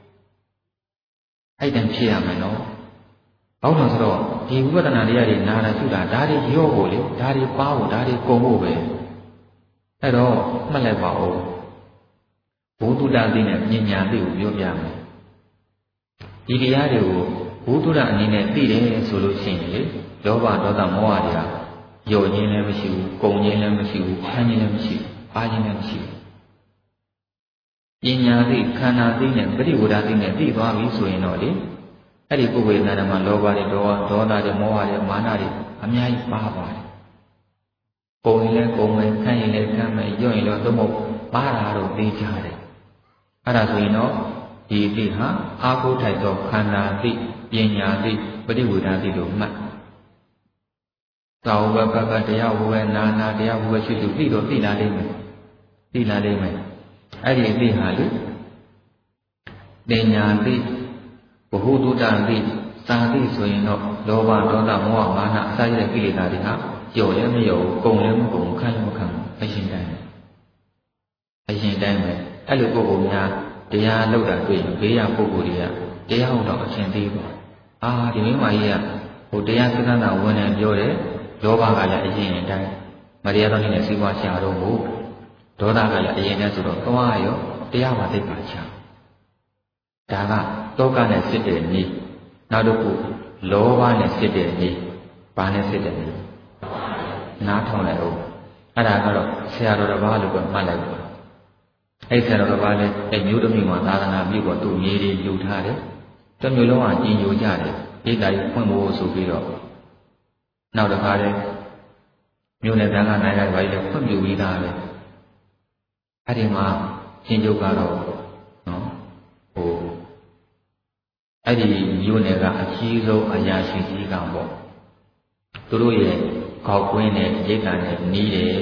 အဲ့တန်ဖြစ်ရမယ်နော်ဘာလို့လဲဆိုတော့ဒီဝိပဿနာတရားတွေနာတာရှုတာဒါတွေရော့ဖို့လေဒါတွေပါဖို့ဒါတွေကုန်ဖို့ပဲအဲ့တော့မှတ်လိုက်ပါဦးဘုသူတ္တသိနဲ့ပညာသိကိုပြောပြမယ်ဒီတရားတွေကိုဘုသူတ္တအနေနဲ့သိတယ်ဆိုလို့ရှိရင်လေလောဘဒေါသမောဟတွေကယုံခြင်းလည်းမရှိဘူးကုန်ခြင်းလည်းမရှိဘူးခံခြင်းလည်းမရှိဘူးအားခြင်းလည်းမရှိဘူးပညာသိခန္ဓာသိနဲ့ပရိဝဒသိနဲ့သိသွားပြီဆိုရင်တော့လေအဲ့ဒီပုဂ္ဂိုလ်နာမှာလောဘတွေဒေါသဒေါသတွေမောဟတွေမာနတွေအများကြီးပါပါတယ်။ပုံရင်လည်းပုံမယ်ခံရင်လည်းခံမယ်ညွန့်ရင်တော့သို့မဟုတ်ပါတာတော့သိကြတယ်။အဲ့ဒါဆိုရင်တော့ဒီသိဟာအာဟုထိုက်သောခန္ဓာသိပညာသိပရိဝဒသိလို့မှတ်။သာဝဘကတရားဝေနာနာတရားဝေရှိသူသိတော့သိလာလိမ့်မယ်။သိလာလိမ့်မယ်။အဲ့ဒီသိဟာလေပညာသိဘဟုတုတ္တသိသာသိဆိုရင်တော့လောဘဒေါသမောဟမာနအစရှိတဲ့ကိလေသာတွေဟာကြော်လည်းမရောကုန်လည်းမကုန်ခံလည်းမခံအရှင်တိုင်းအရှင်တိုင်းပဲအဲ့လိုပုဂ္ဂိုလ်များတရားလောက်တာတွေ့ရင်ဘေးရပုဂ္ဂိုလ်တွေကတရားဟုတ်တော့အရှင်သေးပါအာဒီမိမကြီးကဟိုတရားစက္ကန့်တာဝင်နေပြောတယ်လောဘကလည်းအရင်တိုင်းမတရားတော်နဲ့စီးပွားရှာတော့ဘူးဒေါသကလည်းအရင်တည်းဆိုတော့သွားရောတရားပါသိပါချာဒါကတောကနဲ့စစ်တဲ့နည်းနောက်တစ်ခုလောဘနဲ့စစ်တဲ့နည်းဘာနဲ့စစ်တဲ့နည်းနားထောင်လိုက်အောင်အဲ့ဒါကတော့ဆရာတော်တစ်ပါးလို့ပဲမှတ်လိုက်ပါအဲ့ဆရာတော်တစ်ပါးလည်းအဲ့မျိုးတစ်မျိုးမှာသာသနာပြုတော့သူ့မြေတွေယူထားတယ်တစ်မျိုးလုံးကကြီးညိုကြတယ်ဣဒ္ဓာကြီးဖွင့်ဖို့ဆိုပြီးတော့နောက်တစ်ခါလဲမြို့နယ်တန်းကနိုင်လိုက်ပါလေဖွင့်ပြပြီးသားပဲအဲ့ဒီမှာရှင်ကျုပ်ကတော့နော်ဟိုအဲ့ဒီမြို့နယ်ကအကြီးဆုံးအရာရှိကြီးကပေါ့သူတို့ရဲ့ခေါက်ကွင်းနဲ့ရိတ်တံနဲ့နီးတယ်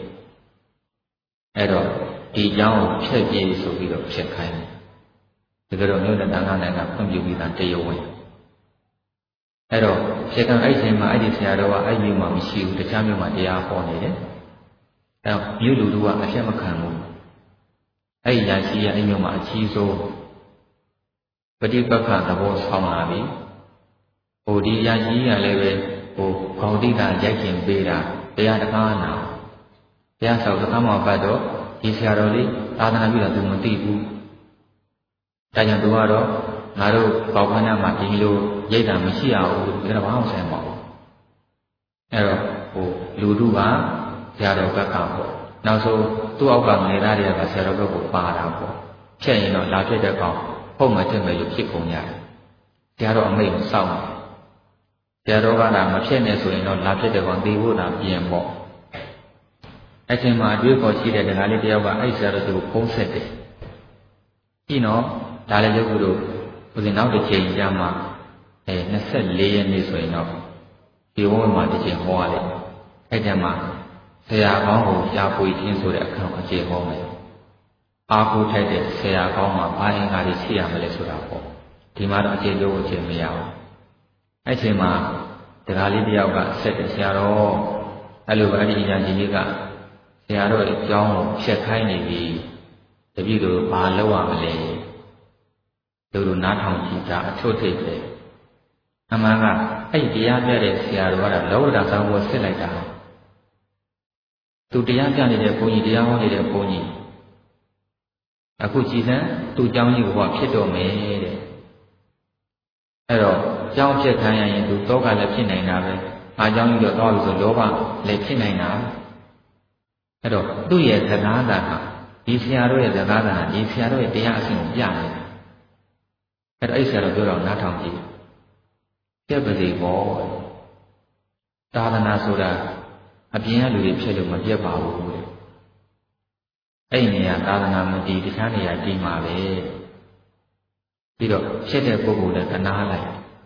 အဲ့တော့ဒီเจ้าကိုဖျက်ပြေးဆိုပြီးတော့ဖျက်ခိုင်းတယ်ဒါကြတော့မြို့နယ်တန်းကနိုင်ကဖွင့်ပြပြီးသားတရားဝင်အဲ့တော့ဖြေကံအဲ့ချိန်မှာအဲ့ဒီဆရာတော်ကအဲ့မြို့မှာမရှိဘူးတခြားမြို့မှာတရားဟောနေတယ်အဲ့တော့မြို့လူတို့ကအပြတ်မခံဘူးအဲ့ဒီရာရှိရဲ့အဲ့မြို့မှာအကြီးဆုံးပฏิပက္ခသဘောဆောင်လာပြီဟိုဒီရာရှိကလည်းပဲဟိုခေါင်းတိကရိုက်ခင်ပေးတာတရားတကားနာတရားဆောက်တကားမှာပတ်တော့ဒီဆရာတော်လေးသာသနာပြုတာသူမသိဘူးဒါကြောင့်သူကတော့ငါတို့ပေါခန်းထဲမှာဒီလိုရိတ်တာမရှိရဘူးလို့ပြောတော့ဘာမှဆိုင်မအောင်အဲ့တော့ဟိုလူတို့ကဆရာတော်ဘက်ကပေါ့နောက်ဆုံးသူ့အောက်ကငယ်သားတွေကဆရာတော်ဘက်ကိုပါတာပေါ့ဖြတ်ရင်တော့လာဖြစ်တဲ့ကောင်ဟုတ်မှတက်မယ်လို့ဖြစ်ကုန်ရတယ်ဆရာတော်အမိန့်စောင့်တယ်ဆရာတော်ကလည်းမဖြစ်နဲ့ဆိုရင်တော့လာဖြစ်တဲ့ကောင်သေဖို့တာပြင်ပေါ့အဲ့ချိန်မှာအတွေ့အခေါ်ရှိတဲ့ဒကာလေးတယောက်ကအဲ့ဆရာတော်ကိုဖုံးဆက်တယ်ကြည့်နော်ဒါလည်းရုပ်တို့ဦးဇင်းနောက်တစ်ချိန်ကြာမှအဲနှစ်ဆယ့်လေးရက်နေ့ဆိုရင်တော့ဒီဝန်းမှာတစ်ချိန်ဟောရတယ်အဲ့ကျမှဆရာကောင်းကိုရှားပွေခြင်းဆိုတဲ့အခါအခြေဟောမယ်အားကိုးထိုက်တဲ့ဆရာကောင်းမှာဘာအင်္ဂါတွေရှိရမလဲဆိုတာပေါ့ဒီမှာတော့အခြေလို့အခြေမရဘူးအဲ့ချိန်မှာဒကာလေးတယောက်ကဆက်တယ်ဆရာတော်အဲ့လိုအဲ့ဒီအရာကြီးလေးကဆရာတော်ရဲ့အကြောင်းကိုဖြတ်ခိုင်းနေပြီတပည့်တို့ဘာလုပ်ရမလဲသူတို့နားထောင်ကြည့်တာအထွတ်ထိပ်ပဲအမှန်ကအဲ့ဒီတရားပြတဲ့ဆရာတော်ကလောကဓာတ်ဆောင်ကိုဆက်လိုက်တာသူတရားပြနေတဲ့ဘုန်းကြီးတရားဟောနေတဲ့ဘုန်းကြီးအခုကြည်စမ်းသူ့เจ้าကြီးကဖြစ်တော့မယ်တဲ့အဲ့တော့เจ้าဖြစ်ခံရရင်သူတောကလည်းဖြစ်နိုင်တာပဲအားเจ้าကြီးတော့တော့ဆိုလောဘလည်းဖြစ်နိုင်တာအဲ့တော့သူ့ရဲ့သက္ကာသဟာဒီဆရာတို့ရဲ့သက္ကာသဟာဒီဆရာတို့ရဲ့တရားအစဉ်ကိုပြနေတာအဲ့တော့အဲ့ဆရာတော်ပြောတော့နားထောင်ကြည့်ပြက်ပါစေပေါ့သာသနာဆိုတာအပြင်ကလူတွေဖြစ်လို့မပြတ်ပါဘူးတဲ့အဲ့ဒီနေရာသာသနာမတည်တခြားနေရာတည်မှာပဲပြီးတော့ဖြစ်တဲ့ပုဂ္ဂိုလ်လည်းကနားလိုက်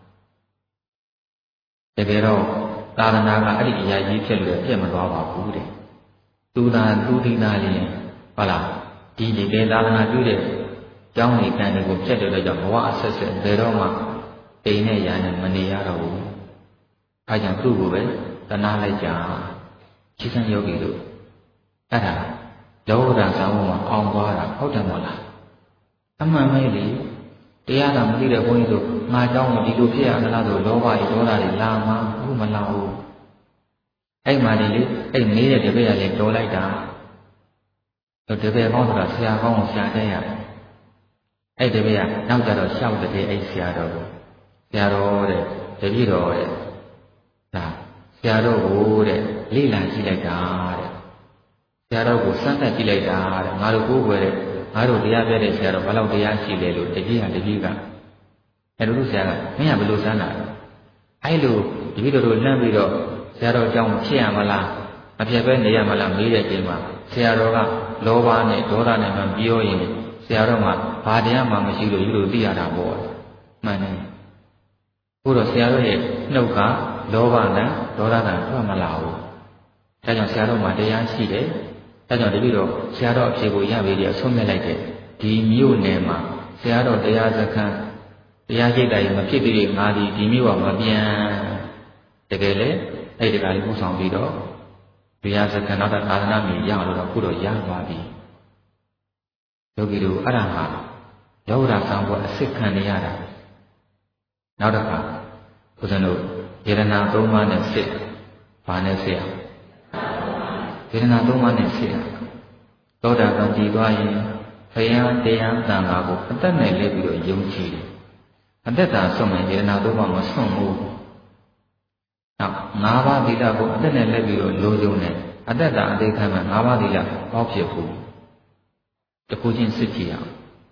တကယ်တော့သာသနာကအဲ့ဒီအရာကြီးဖြစ်လို့ပြတ်မသွားပါဘူးတဲ့သူသာသူဒီသာလေးဟုတ်လားဒီဒီကဲသာသနာပြုတဲ့ကျောင်းနေကံတွေကိုပြတ်တဲ့အတွက်ကြောင့်ဘဝအဆက်ဆက်ဘယ်တော့မှအိမ်နဲ့ရာနဲ့မနေရတော့ဘူးအဲကြောင့်သူ့ကိုပဲတနာလိုက်ကြချိစံယောဂီတို့အဲ့ဒါလောကဓာတ်ဆောင်မှာအောင်သွားတာဟုတ်တယ်မို့လားအမှန်ပဲလေတရားတော်မသိတဲ့ဘုန်းကြီးတို့ငါเจ้าကိုဒီလိုဖြစ်ရမလားဆိုလောဘကြီးဒေါသတွေလာမှဘူးမလာဘူးအဲ့မှလေအဲ့မေးတဲ့တပည့်ကလည်းတော်လိုက်တာတပည့်ကောင်းဆိုတာဆရာကောင်းကိုဆရာတဲ့ရတယ်အဲ့တပည့်ကနောက်ကြတော့ရှောက်တဲ့အဲ့ဆရာတော်ကိုဆရာတော်တဲ့တပည့်တော်တဲ့ဒါဆရာတော်ကိုတဲ့လေ့လာကြည့်လိုက်တာတဲ့ဆရာတော်ကိုစမ်းသပ်ကြည့်လိုက်တာတဲ့ငါတို့ကိုယ်ွယ်တဲ့ငါတို့တရားပြတဲ့ဆရာတော်ဘာလို့တရားရှိလဲလို့တပည့်ဟာတပည့်ကအဲ့လိုဆရာကမင်းကဘယ်လိုစမ်းတာလဲအဲ့လိုတပည့်တော်တို့လှမ်းပြီးတော့ဆရာတော်အကြောင်းဖြစ်ရမလားမဖြစ်ပဲနေရမလားမေးတဲ့အချိန်မှာဆရာတော်ကလောဘနဲ့ဒေါသနဲ့မှပြောရင်ဆရာတော်ကဘာတရားမှမရှိလို့ယူလို့သိရတာပေါ့မှန်တယ်ဘုရားဆရာတော်ရဲ့နှုတ်ကလောဘနဲ့ဒေါသနဲ့ထွက်မလာဘူးဒါကြောင့်ဆရာတော်မှာတရားရှိတယ်ဒါကြောင့်တပည့်တော်ဆရာတော်အဖြေကိုရပြီဒီအဆုံးမဲ့လိုက်တယ်ဒီမြို့နယ်မှာဆရာတော်တရားစခန်းတရားရှိတာရင်မဖြစ်သေးငါဒီဒီမြို့ကမပြန်တကယ်လေအဲ့ဒီကလေးပို့ဆောင်ပြီးတော့တရားစခန်းနောက်တာသာသနာ့မြေရလို့တော့ခုတော့ရသွားပြီယောဂီတို့အဲ့ဒါဟာလောကဓာတ်ဆောင်ဖို့အစစ်ခံနေရတာနောက်တစ်ခါဦးဇင်းတို့ယရနာသုံးပါးနဲ့စစ်ဘာနဲ့စစ်အောင်ယရနာသုံးပါးနဲ့စစ်အောင်သောတာပန်ကြည်သွားရင်ဘုရားတရားတန်ခါကိုအသက်နဲ့လဲပြီးတော့ယုံကြည်တယ်အသက်သာဆုံးရင်ယရနာသုံးပါးမဆုံးဘူးနောက်ငါးပါးသီလကိုအသက်နဲ့လဲပြီးတော့လိုချုံတယ်အသက်သာအသေးခံမှာငါးပါးသီလပေါက်ဖြစ်ဘူးတခုချင်းစစ်ကြည့်အောင်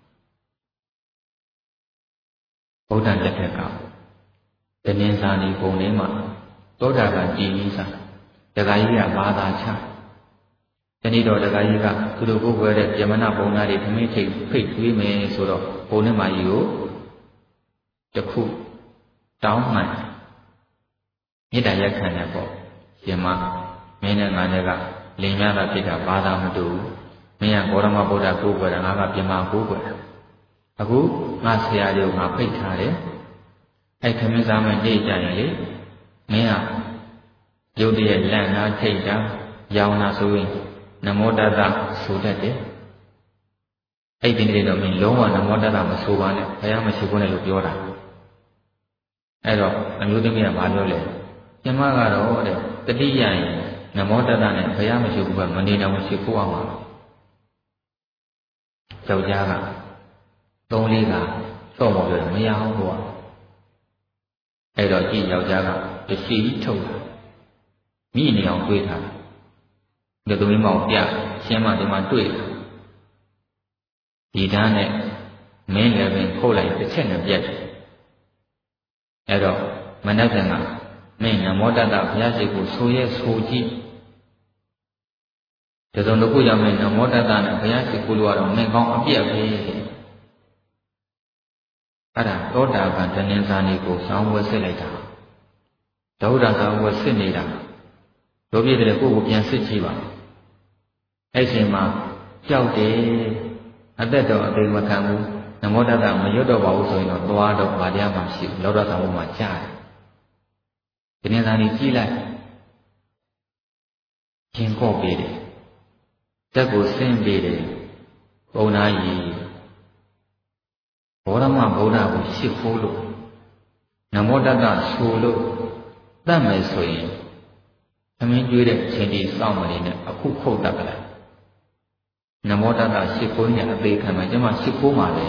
ဗုဒ္ဓလက်ထက်ကတနင်္သာရီပုံထဲမှာသောတာပန်ကြည်ကြီးစားဒကာကြီးကဘာသာချတဏိတော်ဒကာကြီးကသူတို့ကိုယ်ွယ်တဲ့ယမနာပုံသားတွေထမင်းထိပ်ဖိတ်သွေးမယ်ဆိုတော့ပုံထဲမှာကြီးကိုတခုတောင်းမှန်မေတ္တာရက်ခံတယ်ပေါ့ယမမင်းနဲ့ငါနဲ့ကလင်များတာဖြစ်တာဘာသာမတူဘူးမင်းကဂေါရမဗုဒ္ဓကိုယ်ွယ်တာငါကပြမကိုယ်ွယ်တာအခုငါဆရာကြီးကငါဖိတ်ထားတယ်အဲ့ခမင်းစားမဲ့နေကြရင်လေမင်းကရုပ်တရက်လန့်နာထိတ်တာရောင်နာဆိုရင်နမောတတဆိုတတ်တယ်အဲ့ဒီနေ့တော့မင်းလုံးဝနမောတတမဆိုပါနဲ့ဘုရားမရှိဘူးနဲ့လို့ပြောတာအဲ့တော့အမျိုးသမီးကဘာပြောလဲကျမကတော့တဲ့တတိယရင် Namo Tataနဲ့ဘုရားမရှိဘူးကမနေတော့မရှိခိုးအောင်ပါယောက်ျားကသုံးလေးကတော့မပြောမရအောင်ပေါ့အဲ့တော့ကြည့်ယောက်ျားကတရှိထုတ်တာမိနေအောင်တွေးထားတယ်ဒီသမီးမောင်ပြရှင်းမှဒီမှာတွေ့တယ်ဒီဓာတ်နဲ့မင်းလည်းပင်ခုတ်လိုက်တစ်ချက်နဲ့ပြတ်တယ်အဲ့တော့မနက်ဖြန်ကမင်းနမောတတဘုရားရှိခိုးဆိုရဲဆိုကြည့်ဒီစုံတစ်ခုရောက်မင်းနမောတတနဲ့ဘုရားရှိခိုးလို့ကတော့မင်းကောင်းအပြတ်ပဲအဲ့ဒါသောတာပန်တဏ္ဍာဇာနီကိုစောင်းဝဲစစ်လိုက်တာဒုဒ္ဒသာဝဲစစ်နေတာတို့ပြည့်တယ်ကိုယ့်ကိုပြန်စစ်ကြည့်ပါအဲ့ချိန်မှာကြောက်တယ်အသက်တော်အသိမခံဘူးနမောတတမရွတ်တော့ပါဘူးဆိုရင်တော့သွားတော့ဗာတရားမှရှိဘူးလောဒသာဘုံမှာကြားတယ်တဏ္ဍာဇာနီကြည့်လိုက်ရင်ကော့ပေးတယ်တက်ကိုဆင်းပေးတယ်ဘုံနာကြီးဘောရမဗုဒ္ဓကိုရှ िख ိုးလို့နမောတတဆိုလို့တတ်မယ်ဆိုရင်သမင်းကျွေးတဲ့ချိန်ဒီစောင့်မနေနဲ့အခုခုတ်တတ်ကြလားနမောတတရှ िख ိုးညာအသေးခံမှာကျမရှ िख ိုးမှာလေ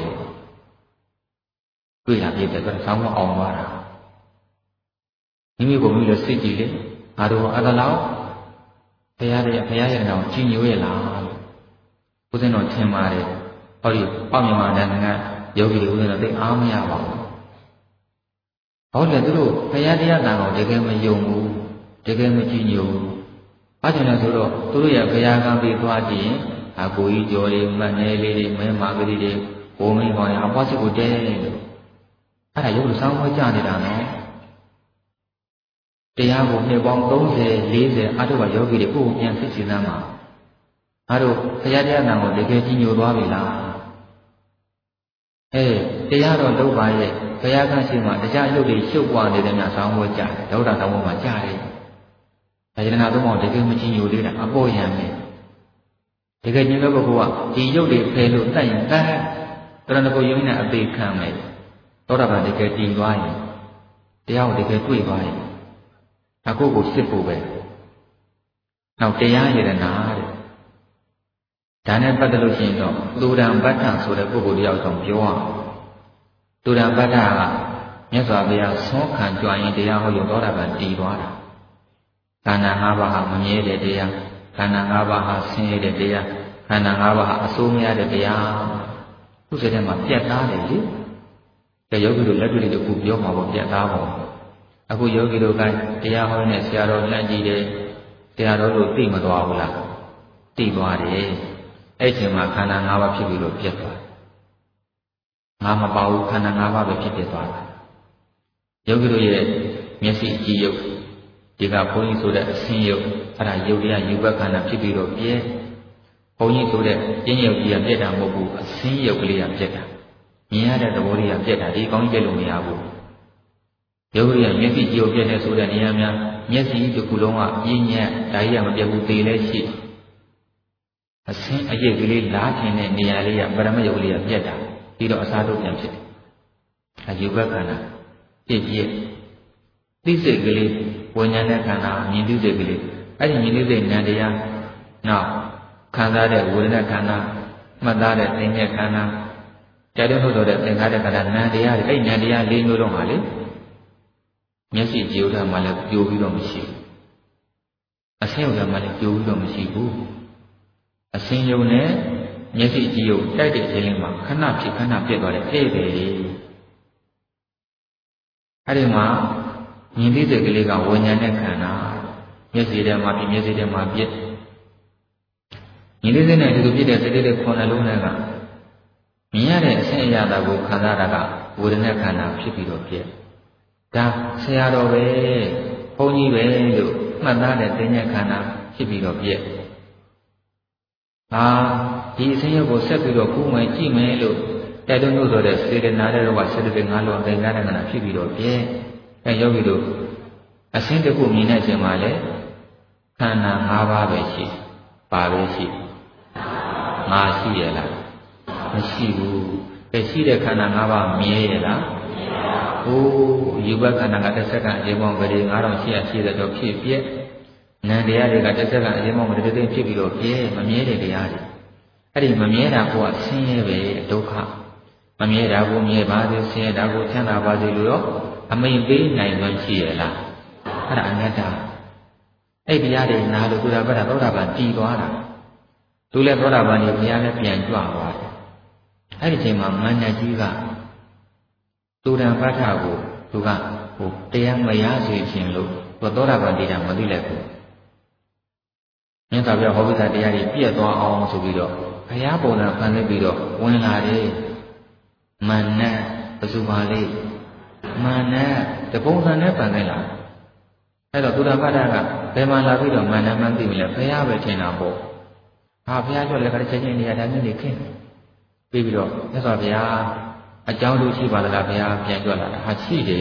တွေ့လာပြည့်တယ်ဆိုတော့ဆောင်းမအောင်သွားတာမိမိကိုမိလို့စိတ်ကြည်လေငါတို့အတလောက်ဘုရားရဲ့ဘုရားရဲ့တော်ကြီးညိုရဲ့လားဘုဇင်းတော်ထင်ပါတယ်ဟောဒီပေါ့မြန်မာနိုင်ငံယောဂီတွေဦးဇင်းတော်သိအားမရပါဘူး။ဟုတ်တယ်သူတို့ဘုရားတရားတန်တော်တကယ်မယုံဘူးတကယ်မကြည်ညိုဘူး။ဘာကြောင့်လဲဆိုတော့သူတို့ရဲ့ဘုရားကံပြီးသွားကြည့်ရင်အကိုကြီးကျော်လေးမတ်နေလေးတွေမဲမာကလေးတွေကိုမင်းကောင်းရအပွားစစ်ကိုတဲလို့အဲ့ဒါရုပ်လို့စောင်းမကြနေတာနော်။တရားကိုနှစ်ပေါင်းသုံးဆယ်လေးဆယ်အထုပ်ကယောဂီတွေကိုပြန်သိချင်သားမှာအားတို့ဘုရားတရားတန်ကိုတကယ်ကြည်ညိုသွားပြီလားအေးတရားတော်လုပ်ပါရဲ့ဘုရားကရှိမှတရားရုပ်တွေရှုပ်ပွားနေတဲ့များဆောင်းဝဲကြတယ်ဒေါဒတောင်းပေါ်မှာကြားတယ်ဒါယနာသုံးပေါင်းတကယ်မကြည့်ညိုသေးတာအပေါ်ရံပဲတကယ်ချင်းတဲ့ပုဂ္ဂိုလ်ကဒီရုပ်တွေဖယ်လို့တတ်ရင်တတ်တရဏဂုံယုံနဲ့အသေးခံမယ်ဒေါဒဘာတကယ်တည်သွားရင်တရားကိုတကယ်တွေ့သွားရင်အခုကိုစစ်ဖို့ပဲနောက်တရားရတနာတဲ့ဒါနဲ့ပတ်သက်လို့ရှိရင်တော့သူရံပဋ္ဌာန်ဆိုတဲ့ပုဂ္ဂိုလ်တယောက်ဆောင်ပြောအောင်သူရံပဋ္ဌာန်ကမြတ်စွာဘုရားဆွမ်းခံကြွရင်တရားဟောရင်သောတာပန်တည်သွားတာခန္ဓာ၅ပါးဟာမမြဲတဲ့တရားခန္ဓာ၅ပါးဟာဆင်းရဲတဲ့တရားခန္ဓာ၅ပါးဟာအစိုးမရတဲ့တရားသူစိတ်ထဲမှာပြတ်သားတယ်လေတဲ့ယောဂီတို့လက်တွေ့တို့ပြောမှာပေါ့ပြတ်သားပါအခုယောဂီတို့ကတရားဟောနေဆရာတော်လန့်ကြည့်တယ်ဆရာတော်တို့သိမသွားဘူးလားသိသွားတယ်အဲ့ချိန်မှာခန္ဓာ၅ပါးဖြစ်ပြီးတော့ပြတ်သွားငါမပါဘူးခန္ဓာ၅ပါးပဲဖြစ်ဖြစ်သွားတာယောဂီတို့ရဲ့မျက်စိကြည့်ရုပ်ဒီကဘုန်းကြီးဆိုတဲ့အဆင်းရုပ်အဲ့ဒါယုတ်တရားယူဘခန္ဓာဖြစ်ပြီးတော့ပြဲဘုန်းကြီးဆိုတဲ့ပြင်းရုပ်ကြီးကပြတ်တာမဟုတ်ဘူးအဆင်းရုပ်ကလေးကပြတ်တာမြင်ရတဲ့သဘောလေးကပြတ်တာဒီကောင်းကြီးပြတ်လို့မရဘူးယောဂီရဲ့မျက်စိကြည့်ရုပ်ပြတ်တဲ့ဆိုတဲ့နေရာများမျက်စိတစ်ခုလုံးကပြင်းညက်ဒါကြီးကမပြတ်ဘူးသေလဲရှိအဆင်းအရိပ်ကလေးလားထင်တဲ့နေရာလေးကပရမယုတ်လေးကပြတ်တာပြီးတော့အစားတို့ပြန်ဖြစ်တယ်အယူဘခန္ဓာပြည့်ပြည့်သိစိတ်ကလေးဝိညာဉ်နဲ့ခန္ဓာမြင်သိစိတ်ကလေးအဲ့ဒီမြင်သိစိတ်ဉာဏ်တရားနောက်ခံစားတဲ့ဝေဒနာခန္ဓာမှတ်သားတဲ့သင်္ညက်ခန္ဓာကြားတဲ့ဟုတ်တော်တဲ့သင်္ခါရခန္ဓာဉာဏ်တရားတွေအဲ့ဉာဏ်တရား၄မျိုးလုံးဟာလေမျက်စိကြည့်ဥဒ္ဓမှာလည်းပြိုပြီးတော့မရှိဘူးအဆင်းဥဒ္ဓမှာလည်းပြိုပြီးတော့မရှိဘူးအစင်းယုံနဲ့မျက်စိကြည့်ယုံတိုက်တဲ့ခြင်းလေးမှာခဏဖြစ်ခဏပြတ်သွားတဲ့အဲ့ပဲအဲ့ဒီမှာမြင်သိတဲ့ကလေးကဝိညာဉ်နဲ့ခန္ဓာမျက်စိထဲမှာပြမျက်စိထဲမှာပြတ်မြင်သိတဲ့နဲ့ဒီလိုပြတဲ့စိတ်တဲ့ခွန်နှလုံးထဲကမြင်ရတဲ့အဆင်းအရာကိုခံစားတာကဝေဒနာခန္ဓာဖြစ်ပြီးတော့ပြတ်ဒါဆရာတော်ပဲဘုန်းကြီးပဲလို့မှတ်သားတဲ့သင်္ညက်ခန္ဓာဖြစ်ပြီးတော့ပြတ်ဟာဒီအစင်းရုပ်ကိုဆက်ပြီးတော့ကူးမယ်ကြည့်မယ်လို့တိုက်တွန်းလို့ဆိုတဲ့စေတနာတဲ့တော့ကစေတသိက်ငါးလုံးသင်္ကာရကနာဖြစ်ပြီးတော့ပြဲအဲယောဂီတို့အစင်းတစ်ခုမြင်တဲ့ချိန်မှာလေခန္ဓာ၅ပါးပဲရှိပါပဲရှိငါရှိရလားမရှိဘူးကဲရှိတဲ့ခန္ဓာ၅ပါးမြဲရလားအိုးယူဘခန္ဓာကတစ်စက္ကန့်အချိန်ပေါင်းကြိမ်ငါးထောင်ရှစ်ရာရှိတဲ့တော့ဖြစ်ပြဲနံတရားတွေကတစ်ဆက်ကအရင်မှမတည်းတည်းဖြစ်ပြီးတော့ပြဲမမြဲတဲ့တရားတွေအဲ့ဒီမမြဲတာကိုကဆင်းရဲပဲဒုက္ခမမြဲတာကိုမြဲပါစေဆင်းရဲတာကိုချမ်းသာပါစေလို့ရောအမိန်ပေးနိုင်မှရှိရလားအဲ့ဒါအနတ္တအဲ့ဒီတရားတွေနားလို့သူတော်ဘာသာသောတာပန်တည်သွားတာသူလည်းသောတာပန်ကြီးဘုရားလည်းပြန်ကြွသွားတယ်အဲ့ဒီချိန်မှာမန္တကြီးကသူတံပဋ္ဌကိုသူကဟိုတရားမရစေခြင်းလို့သူသောတာပန်တရားမသိလိုက်ဘူးမြတ်စွာဘုရားဟောပိသတရားတွေပြည့်သွားအောင်ဆိုပြီးတော့ဘုရားပုံစံဖန်ဆင်းပြီးတော့ဝင်လာတယ်မာနပစုပါလေးမာနတပုံစံနဲ့ဖန်ဆင်းလာအဲ့တော့သူတံပဋ္ဌကဘယ်မှာလာပြီးတော့မာနမှန်းသိမလဲဘုရားပဲထင်တာပေါ့ဟာဘုရားကြောင့်လည်းခါချက်ချင်းနေရာတိုင်းနေခင်းပြီးပြီးတော့မြတ်စွာဘုရားအကြောင်းတို့ရှိပါလားဘုရားပြန်ကြွလာတာဟာရှိတယ်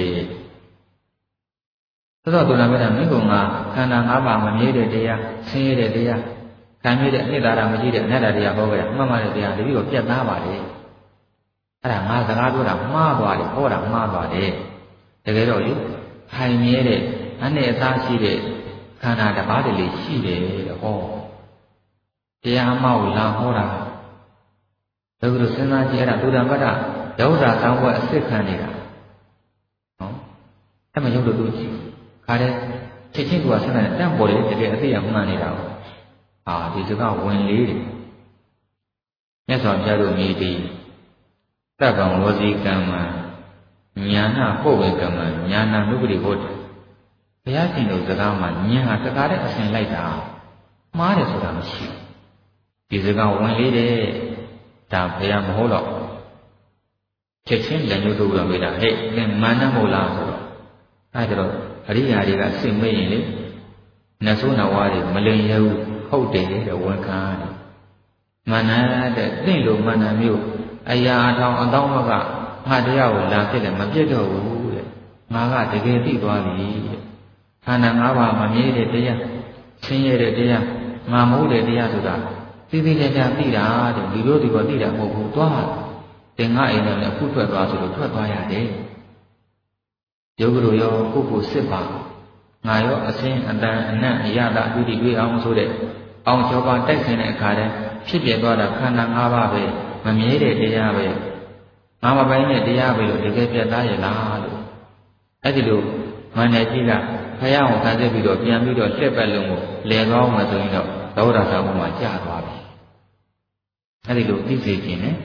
သို့တော့သူနာမည်ကမင်းကောင်ကခန္ဓာ၅ပါးမမြဲတဲ့တရားဆင်းရဲတဲ့တရားခံရတဲ့အနှစ်သာရမရှိတဲ့အနတ္တတရားဟောကြတာမှန်ပါတယ်တရားတပည့်တော်ပြတ်သားပါတယ်အဲ့ဒါငါစကားပြောတာမှားသွားတယ်ဟောတာမှားသွားတယ်တကယ်တော့ယူခိုင်မြဲတဲ့အနှစ်အသားရှိတဲ့ခန္ဓာတစ်ပါးတည်းလေးရှိတယ်တဲ့ဟောတရားအမောက်လာဟောတာဒါကလို့စဉ်းစားကြည့်အဲ့ဒါသူတံပတ္တဒေါသသံဝတ်အစစ်ခံနေတာနော်အဲ့မှာရုပ်တို့သူကြည့်ခါတဲ့ချက်ချင်းကဆက်နေတန့်ပေါ်တယ်တကယ်အသိရမှန်နေတာပေါ့ဟာဒီစကားဝင်လေးတယ်မြတ်စွာဘုရားတို့မြည်သည်တပ္ပံဝစီကမ္မညာနာပုဗ္ဗေကမ္မညာနာနုပတိဘုဒ္ဓဘုရားရှင်တို့စကားမှာညာဟာတခါတည်းအစဉ်လိုက်တာမှားတယ်ဆိုတာမရှိဘူးဒီစကားဝင်လေးတယ်ဒါဘုရားမဟုတ်တော့ချက်ချင်းလက်ညှိုးထိုးပြီးတော့မေးတာဟဲ့နင်မာနမဟုတ်လားဆိုတော့အဲဒါတော့အရိယာတွေကစိတ်မေ့ရင်လေနတ်ဆိုးနဝါတွေမလင်ရဘူးဟုတ်တယ်တဲ့ဝန်ခံတယ်မာနတဲ့သိလို့မာနမျိုးအရာအထောင်အတောင်းဘကငါတရားကိုလာဖြစ်တယ်မပြတ်တော့ဘူးတဲ့ငါကတကယ်သိသွားပြီတဲ့ခန္ဓာ၅ပါးမမြဲတဲ့တရားဆင်းရဲတဲ့တရားငါမဟုတ်တဲ့တရားဆိုတာသိသိကြကြသိတာတဲ့ဒီလိုဒီလိုသိတာမဟုတ်ဘူးသွားတင်ငါအိမ်နဲ့အခုထွက်သွားဆိုလို့ထွက်သွားရတယ်ယောဂတို့ရောပုဂ္ဂိုလ်စစ်ပါငါရောအစင်းအတန်အနတ်အရတာအတူတူတွေ့အောင်ဆိုတဲ့အောင်ကျော်ပါတိုက်ဆိုင်တဲ့အခါတည်းဖြစ်ပြသွားတာခန္ဓာ၅ပါးပဲမမြဲတဲ့တရားပဲငါမပိုင်းတဲ့တရားပဲလို့တကယ်ပြတ်သားရဲ့လားလို့အဲ့ဒီလိုမန္တကြီးကဖယားကိုခံစစ်ပြီးတော့ပြန်ပြီးတော့လှက်ပတ်လုံးကိုလဲသွားမှဆိုရင်တော့သောတာသံဃာမှာကြာသွားပြီအဲ့ဒီလိုသိစေခြင်းနဲ့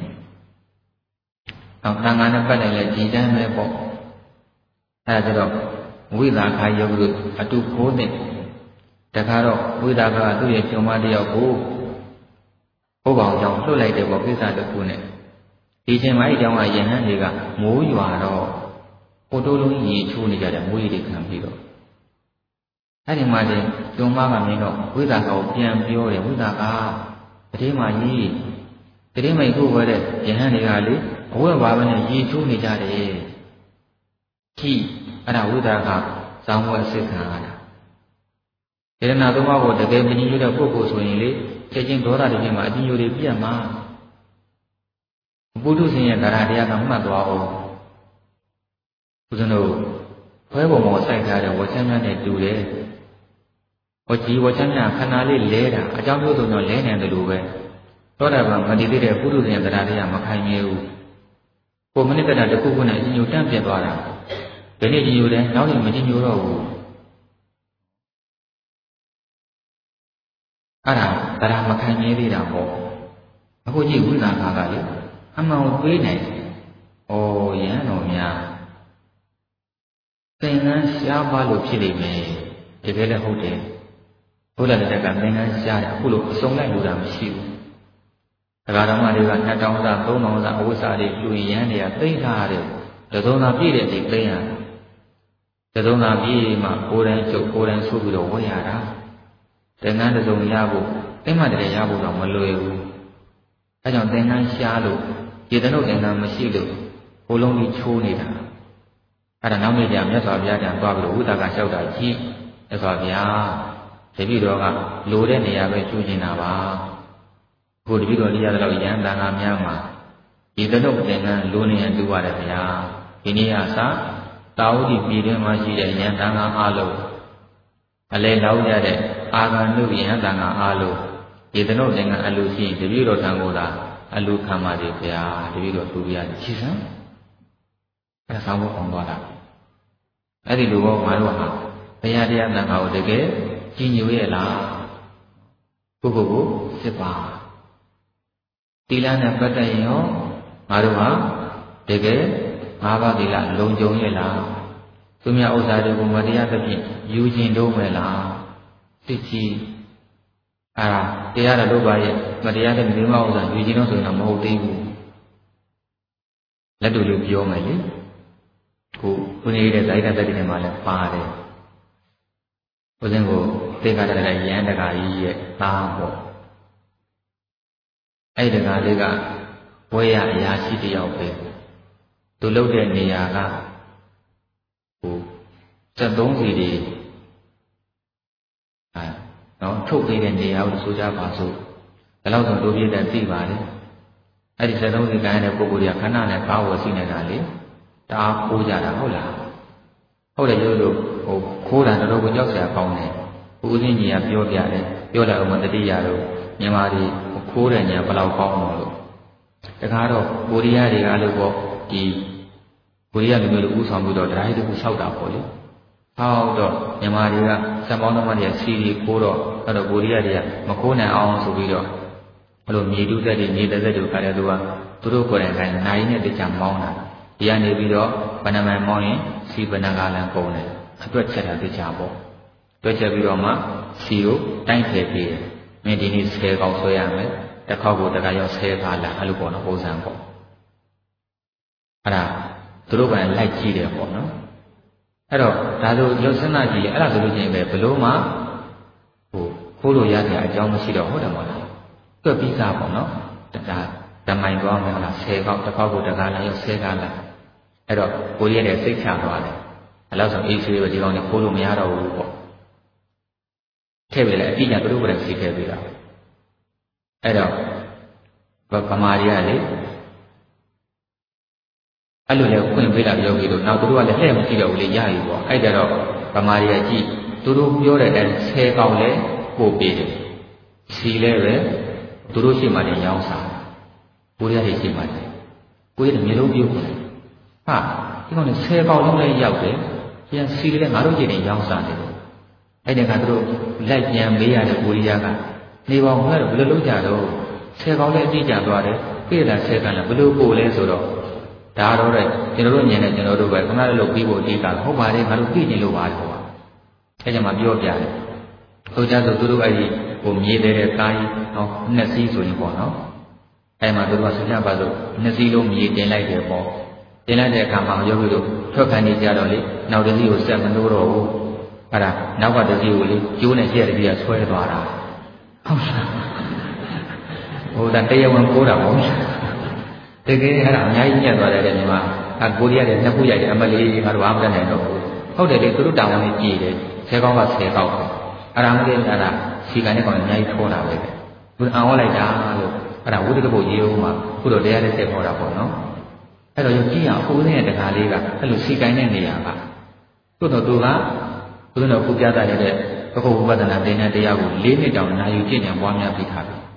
အောင်သံဃာနဲ့ပတ်တယ်လဲကြည်တမ်းပဲပေါ့အဲ့ဒါတော့ဝိသခာယောဂတို့အတူခိုးတဲ့တခါတော့ဝိသခာကသူ့ရဲ့ကျောင်းမတယောက်ကိုဘုဘောင်ကြောင့်လှုပ်လိုက်တယ်ပေါ့ကိစ္စတစ်ခုနဲ့ဒီချိန်မှာအဲ့ကျောင်းကယဟန်တွေကမိုးရွာတော့ဟိုတိုးလုံးရေချိုးနေကြတယ်မိုးရေတွေခံပြီးတော့အဲ့ဒီမှာတင်ကျောင်းမကမင်းတော့ဝိသခာကိုပြန်ပြောတယ်ဝိသခာတတိမကြီးတတိမကြီးကိုပဲတဲ့ယဟန်တွေကလေအဝတ်ပါပဲနဲ့ရေချိုးနေကြတယ်ခိအဲ့ဒါဝိသကဇောင်းဝဲစစ်ခံရတာဒေသနာသုံးပါးကိုတကယ်မကြီးရတဲ့ပုဂ္ဂိုလ်ဆိုရင်လေချက်ချင်းဒေါသတွေဖြစ်မှာအကျဉ်းချုပ်တွေပြတ်မှာပုထုဇဉ်ရဲ့ဒါရတရားကမှတ်သွားအောင်ဦးဇင်းတို့ဘွဲပုံပေါ်စိုက်ထားတဲ့ဝါချမ်းများနဲ့တူတယ်ဝကြီးဝါချမ်းများခဏလေးလဲတာအကြောင်းမျိုးစုံတော့လဲနေတယ်လို့ပဲသောတာပန်မတည်သေးတဲ့ပုထုဇဉ်ရဲ့ဒါရတရားမခိုင်မြဲဘူးကိုမနစ်ကတတစ်ခုခုနဲ့အကျဉ်းချုပ်တန့်ပြတ်သွားတာဘယ်နည်းကြီးညိုတယ်နောက်နေ့မကြီးညိုတော့ဘူးအဲ့ဒါတရားမခံရသေးတာပေါ့အခုကြည့်ဝိသခာကလေအမှန်ကိုတွေးနိုင်တယ်ဩရဟန်းတော်များသင်္ကန်းရှားပါလို့ဖြစ်နေမယ်တကယ်လည်းဟုတ်တယ်ဘုရားတက်ကသင်္ကန်းရှားတယ်အခုလို့အစုံလိုက်လို့တာမရှိဘူးတရားတော်မတွေကနှစ်တောင်းစားသုံးတောင်းစားအဝိဇ္ဇာတွေလူရန်တွေကသိထားတယ်တသုံးသာပြည့်တဲ့အချိန်သိရတယ်တသုံးသာပြည့်မှကိုယ်တိုင်ချုပ်ကိုယ်တိုင်ဆိုးပြီးတော့ဝတ်ရတာသင်္ကန်းတစ်စုံရဖို့အိမ်မတည်းရဖို့တော့မလွယ်ဘူးအဲကြောင့်သင်္ကန်းရှားလို့ရေတနုတ်သင်္ကန်းမရှိလို့ဘိုးလုံးကြီးချိုးနေတာအဲ့ဒါနောက်နေ့ကျမြတ်စွာဘုရားတန်သွားပြီးတော့ဝိသကလျှောက်တာကြီးမြတ်စွာဘုရားတပည့်တော်ကလိုတဲ့နေရာပဲချိုးနေတာပါကိုတပည့်တော်လေးရတဲ့လောက်ရန်တန်ခါများမှာရေတနုတ်သင်္ကန်းလိုနေရင်တူရတယ်ဗျာဒီနေ့အစားတာဝတိပြည်တွင်မှာရှိတဲ့ရန်တန်ခါအလုံးအလဲလောက်ရတဲ့အာဂန္တုယဟန်တန်ကအားလုံးဒီတနုတ်နိုင်ငံအလူရှိတပည့်တော်တန်ကိုသာအလူခံပါစေဗျာတပည့်တော်သူပြရချီစမ်းအဲဆောင်းဖို့အောင်သွားတာအဲ့ဒီလိုတော့ငါတို့ဟာဘုရားတရားတန်ခါကိုတကယ်ကြီးညိုရဲ့လားကိုကိုကိုစစ်ပါသီလနဲ့ပတ်သက်ရင်ရောငါတို့ဟာတကယ်ငါးပါးသီလလုံခြုံရဲ့လားသူများဥစ္စာတွေကိုမတရားသဖြင့်ယူကျင်တော့မယ်လားသိချီအာတရားတော်တို့ပါရဲ့မတရားတဲ့ဒီမှာဥစ္စာယူကျင်တော့ဆိုရင်တော့မဟုတ်သေးဘူးလက်တူလို့ပြောမယ်လေကိုဦးနေရဲ့ဇာတိတ္တတွေမှာလည်းပါတယ်ဦးဇင်းကိုသေခါတရရန်တကာကြီးရဲ့သားပေါ့အဲ့ဒီတကာလေးကဘွဲရအရာရှိတယောက်ပဲသူလှုပ်တဲ့နေရာကဟိုစက်သုံးစီတွေအဲနော်ထုတ်ပေးတဲ့နေရာကိုဆိုကြပါစို့ဒါတော့ဆိုတို့ပြည့်တဲ့သိပါတယ်အဲ့ဒီစက်သုံးစီကိုင်းတဲ့ပုဂ္ဂိုလ်ကခဏနဲ့ကားဝယ်ရှိနေတာလေတအားခိုးကြတာဟုတ်လားဟုတ်တယ်ရိုးလို့ဟိုခိုးတာတော်တော်ကိုကြောက်စရာကောင်းတယ်ဦးစင်းကြီးကပြောပြတယ်ပြောလိုက်အောင်မတတိယတော့မြန်မာတွေခိုးတဲ့ညာဘယ်လောက်ကောင်းတော့လို့တခါတော့ကိုရီးယားတွေကလို့ပေါ့ဒီကိုရီးယားလူမျိုးတွေဥဆောင်ပြီးတော့ဒတိုင်းတခုဆောက်တာပေါ့လေဟောက်တော့မြန်မာတွေကစံပေါင်းသမားတွေကစီရီခိုးတော့အဲ့တော့ကိုရီးယားတွေကမခိုးနိုင်အောင်ဆိုပြီးတော့အဲ့လိုမြေတူးသက်တွေမြေသက်တွေခါတဲ့သူကသူတို့ကိုယ်တိုင်ခိုင်းနိုင်နဲ့တကြမောင်းတာဒီကနေပြီးတော့ဗနမန်မောင်းရင်စီဗနကလန်ကုန်တယ်အတွက်ချက်တာတကြပေါ့တွက်ချက်ပြီးတော့မှစီကိုတိုင်းဖယ်ပေးတယ်မင်းဒီနေ့ဆယ်ကောင်ဆွဲရမယ်တစ်ခေါက်ကိုတခါရောက်ဆယ်ခါလာအဲ့လိုပေါ့နော်ပုံစံပေါ့အဲ့ဒါသူတို့ကလိုက်ကြည့်တယ်ပေါ့နော်အဲ့တော့ဒါဆိုရုပ်စနာကြီးအဲ့ဒါဆိုလို့ချင်းပဲဘလို့မှဟိုခိုးလို့ရတဲ့အကြောင်းမရှိတော့ဟုတ်တယ်မဟုတ်လားတွက်ပြီးသားပေါ့နော်ဒါဓမ္မိုင်သွားမယ်ဟုတ်လားဆယ်ခေါက်တစ်ခေါက်ကိုတခါလာရောက်ဆယ်ခါလာအဲ့တော့ကိုရတဲ့စိတ်ချသွားတယ်အဲ့လောက်ဆိုအေးဆေးပဲဒီကောင်ကြီးခိုးလို့မရတော့ဘူးပေါ့ထည့်ပြလိုက်အတိအကျသူတို့ကလည်းစီထည့်ပေးတာအဲ့တော့ဗမာတွေကလေအဲ့လိုလေခွင့်ပေးတာပြောပြီးတော့နောက်သူတို့ကလည်းလှည့်မရှိတော့ဘူးလေရယူပေါ့အဲ့ကြတော့ဗမာတွေကကြည့်သူတို့ပြောတဲ့အတိုင်းဆယ်ကောင်လဲပို့ပေးတယ်စီလဲပဲသူတို့ရှိမှလည်းရောင်းစားကိုရီးယားတွေရှိမှလည်းကိုရီးယားမျိုးလုံးပြုတ်တယ်ဟာဒီကောင်လည်းဆယ်ကောင်လုံးလည်းရောက်တယ်ပြန်စီလည်းငါတို့ကြည့်နေရောင်းစားတယ်အဲ့ဒီကသူတို့လိုက်ပြန်မေးရတဲ့ကိုရီးယားကနေပေါင်းကတော့ဘယ်လိုလုပ်ကြတော့ဆယ်ကောင်လည်းအတိအကျသွားတယ်ပြည့်တာဆယ်ကောင်လည်းဘယ်လိုပို့လဲဆိုတော့ဒါတော့တဲ့ကျွန်တော်တို့ညင်နေကျွန်တော်တို့ပဲခဏလေးလုပ်ပြီးဖို့အတိအကျဟုတ်ပါတယ်ငါတို့သိနေလို့ပါတယ်ဟောအဲ့ကြမှာပြောပြတယ်ဆိုကြဆိုသူတို့အဲ့ဒီဟိုမြေသေးတဲ့ကားကြီးနော်နှစ်စီးဆိုရင်ပေါ့နော်အဲ့မှာသူတို့ကဆိုကြပါစို့နှစ်စီးလုံးမြေတင်လိုက်တယ်ပေါ့တင်လိုက်တဲ့အခါမှာယောဂီတို့ထွက်ခံနေကြတော့လေနောက်တစ်စီးကိုဆက်မလို့တော့ဘူးအဲ့ဒါနောက်ကတစ်စီးကိုလေကျိုးနဲ့ကျက်တစ်စီးကဆွဲသွားတာဟုတ်လားဟိုဒါတရားဝင်ကိုးတာပေါ့တကယ်အဲ့ဒါအများကြီးညက်သွားတယ်တဲ့ညီမအကိုရီးယားတွေနှစ်ခုရိုက်တယ်အမလေးငါတို့အားမတတ်နိုင်တော့ဟုတ်တယ်လေသူတို့တောင်းဝင်ကြည့်တယ်ဆယ်ကောင်းကဆယ်ကောက်ပဲအဲ့ဒါမကင်းတာလားစီကန်နဲ့ကောင်အများကြီးထိုးတာပဲသူအံဟောလိုက်တာလို့အဲ့ဒါဝိတ္တပုတ်ရေးဦးမှာခုတော့တရားနဲ့ဆက်ဟောတာပေါ့နော်အဲ့တော့ယုံကြည်ရအခုနဲ့တခါလေးကအဲ့လိုစီကန်တဲ့နေရာကသို့တော့သူကသူတို့ခုပြသရတဲ့ဘဂဝဝိပဿနာသင်တဲ့တရားကို၄နှစ်တောင်နာယူကျင့်ကြံပွားများပြီးထားတယ်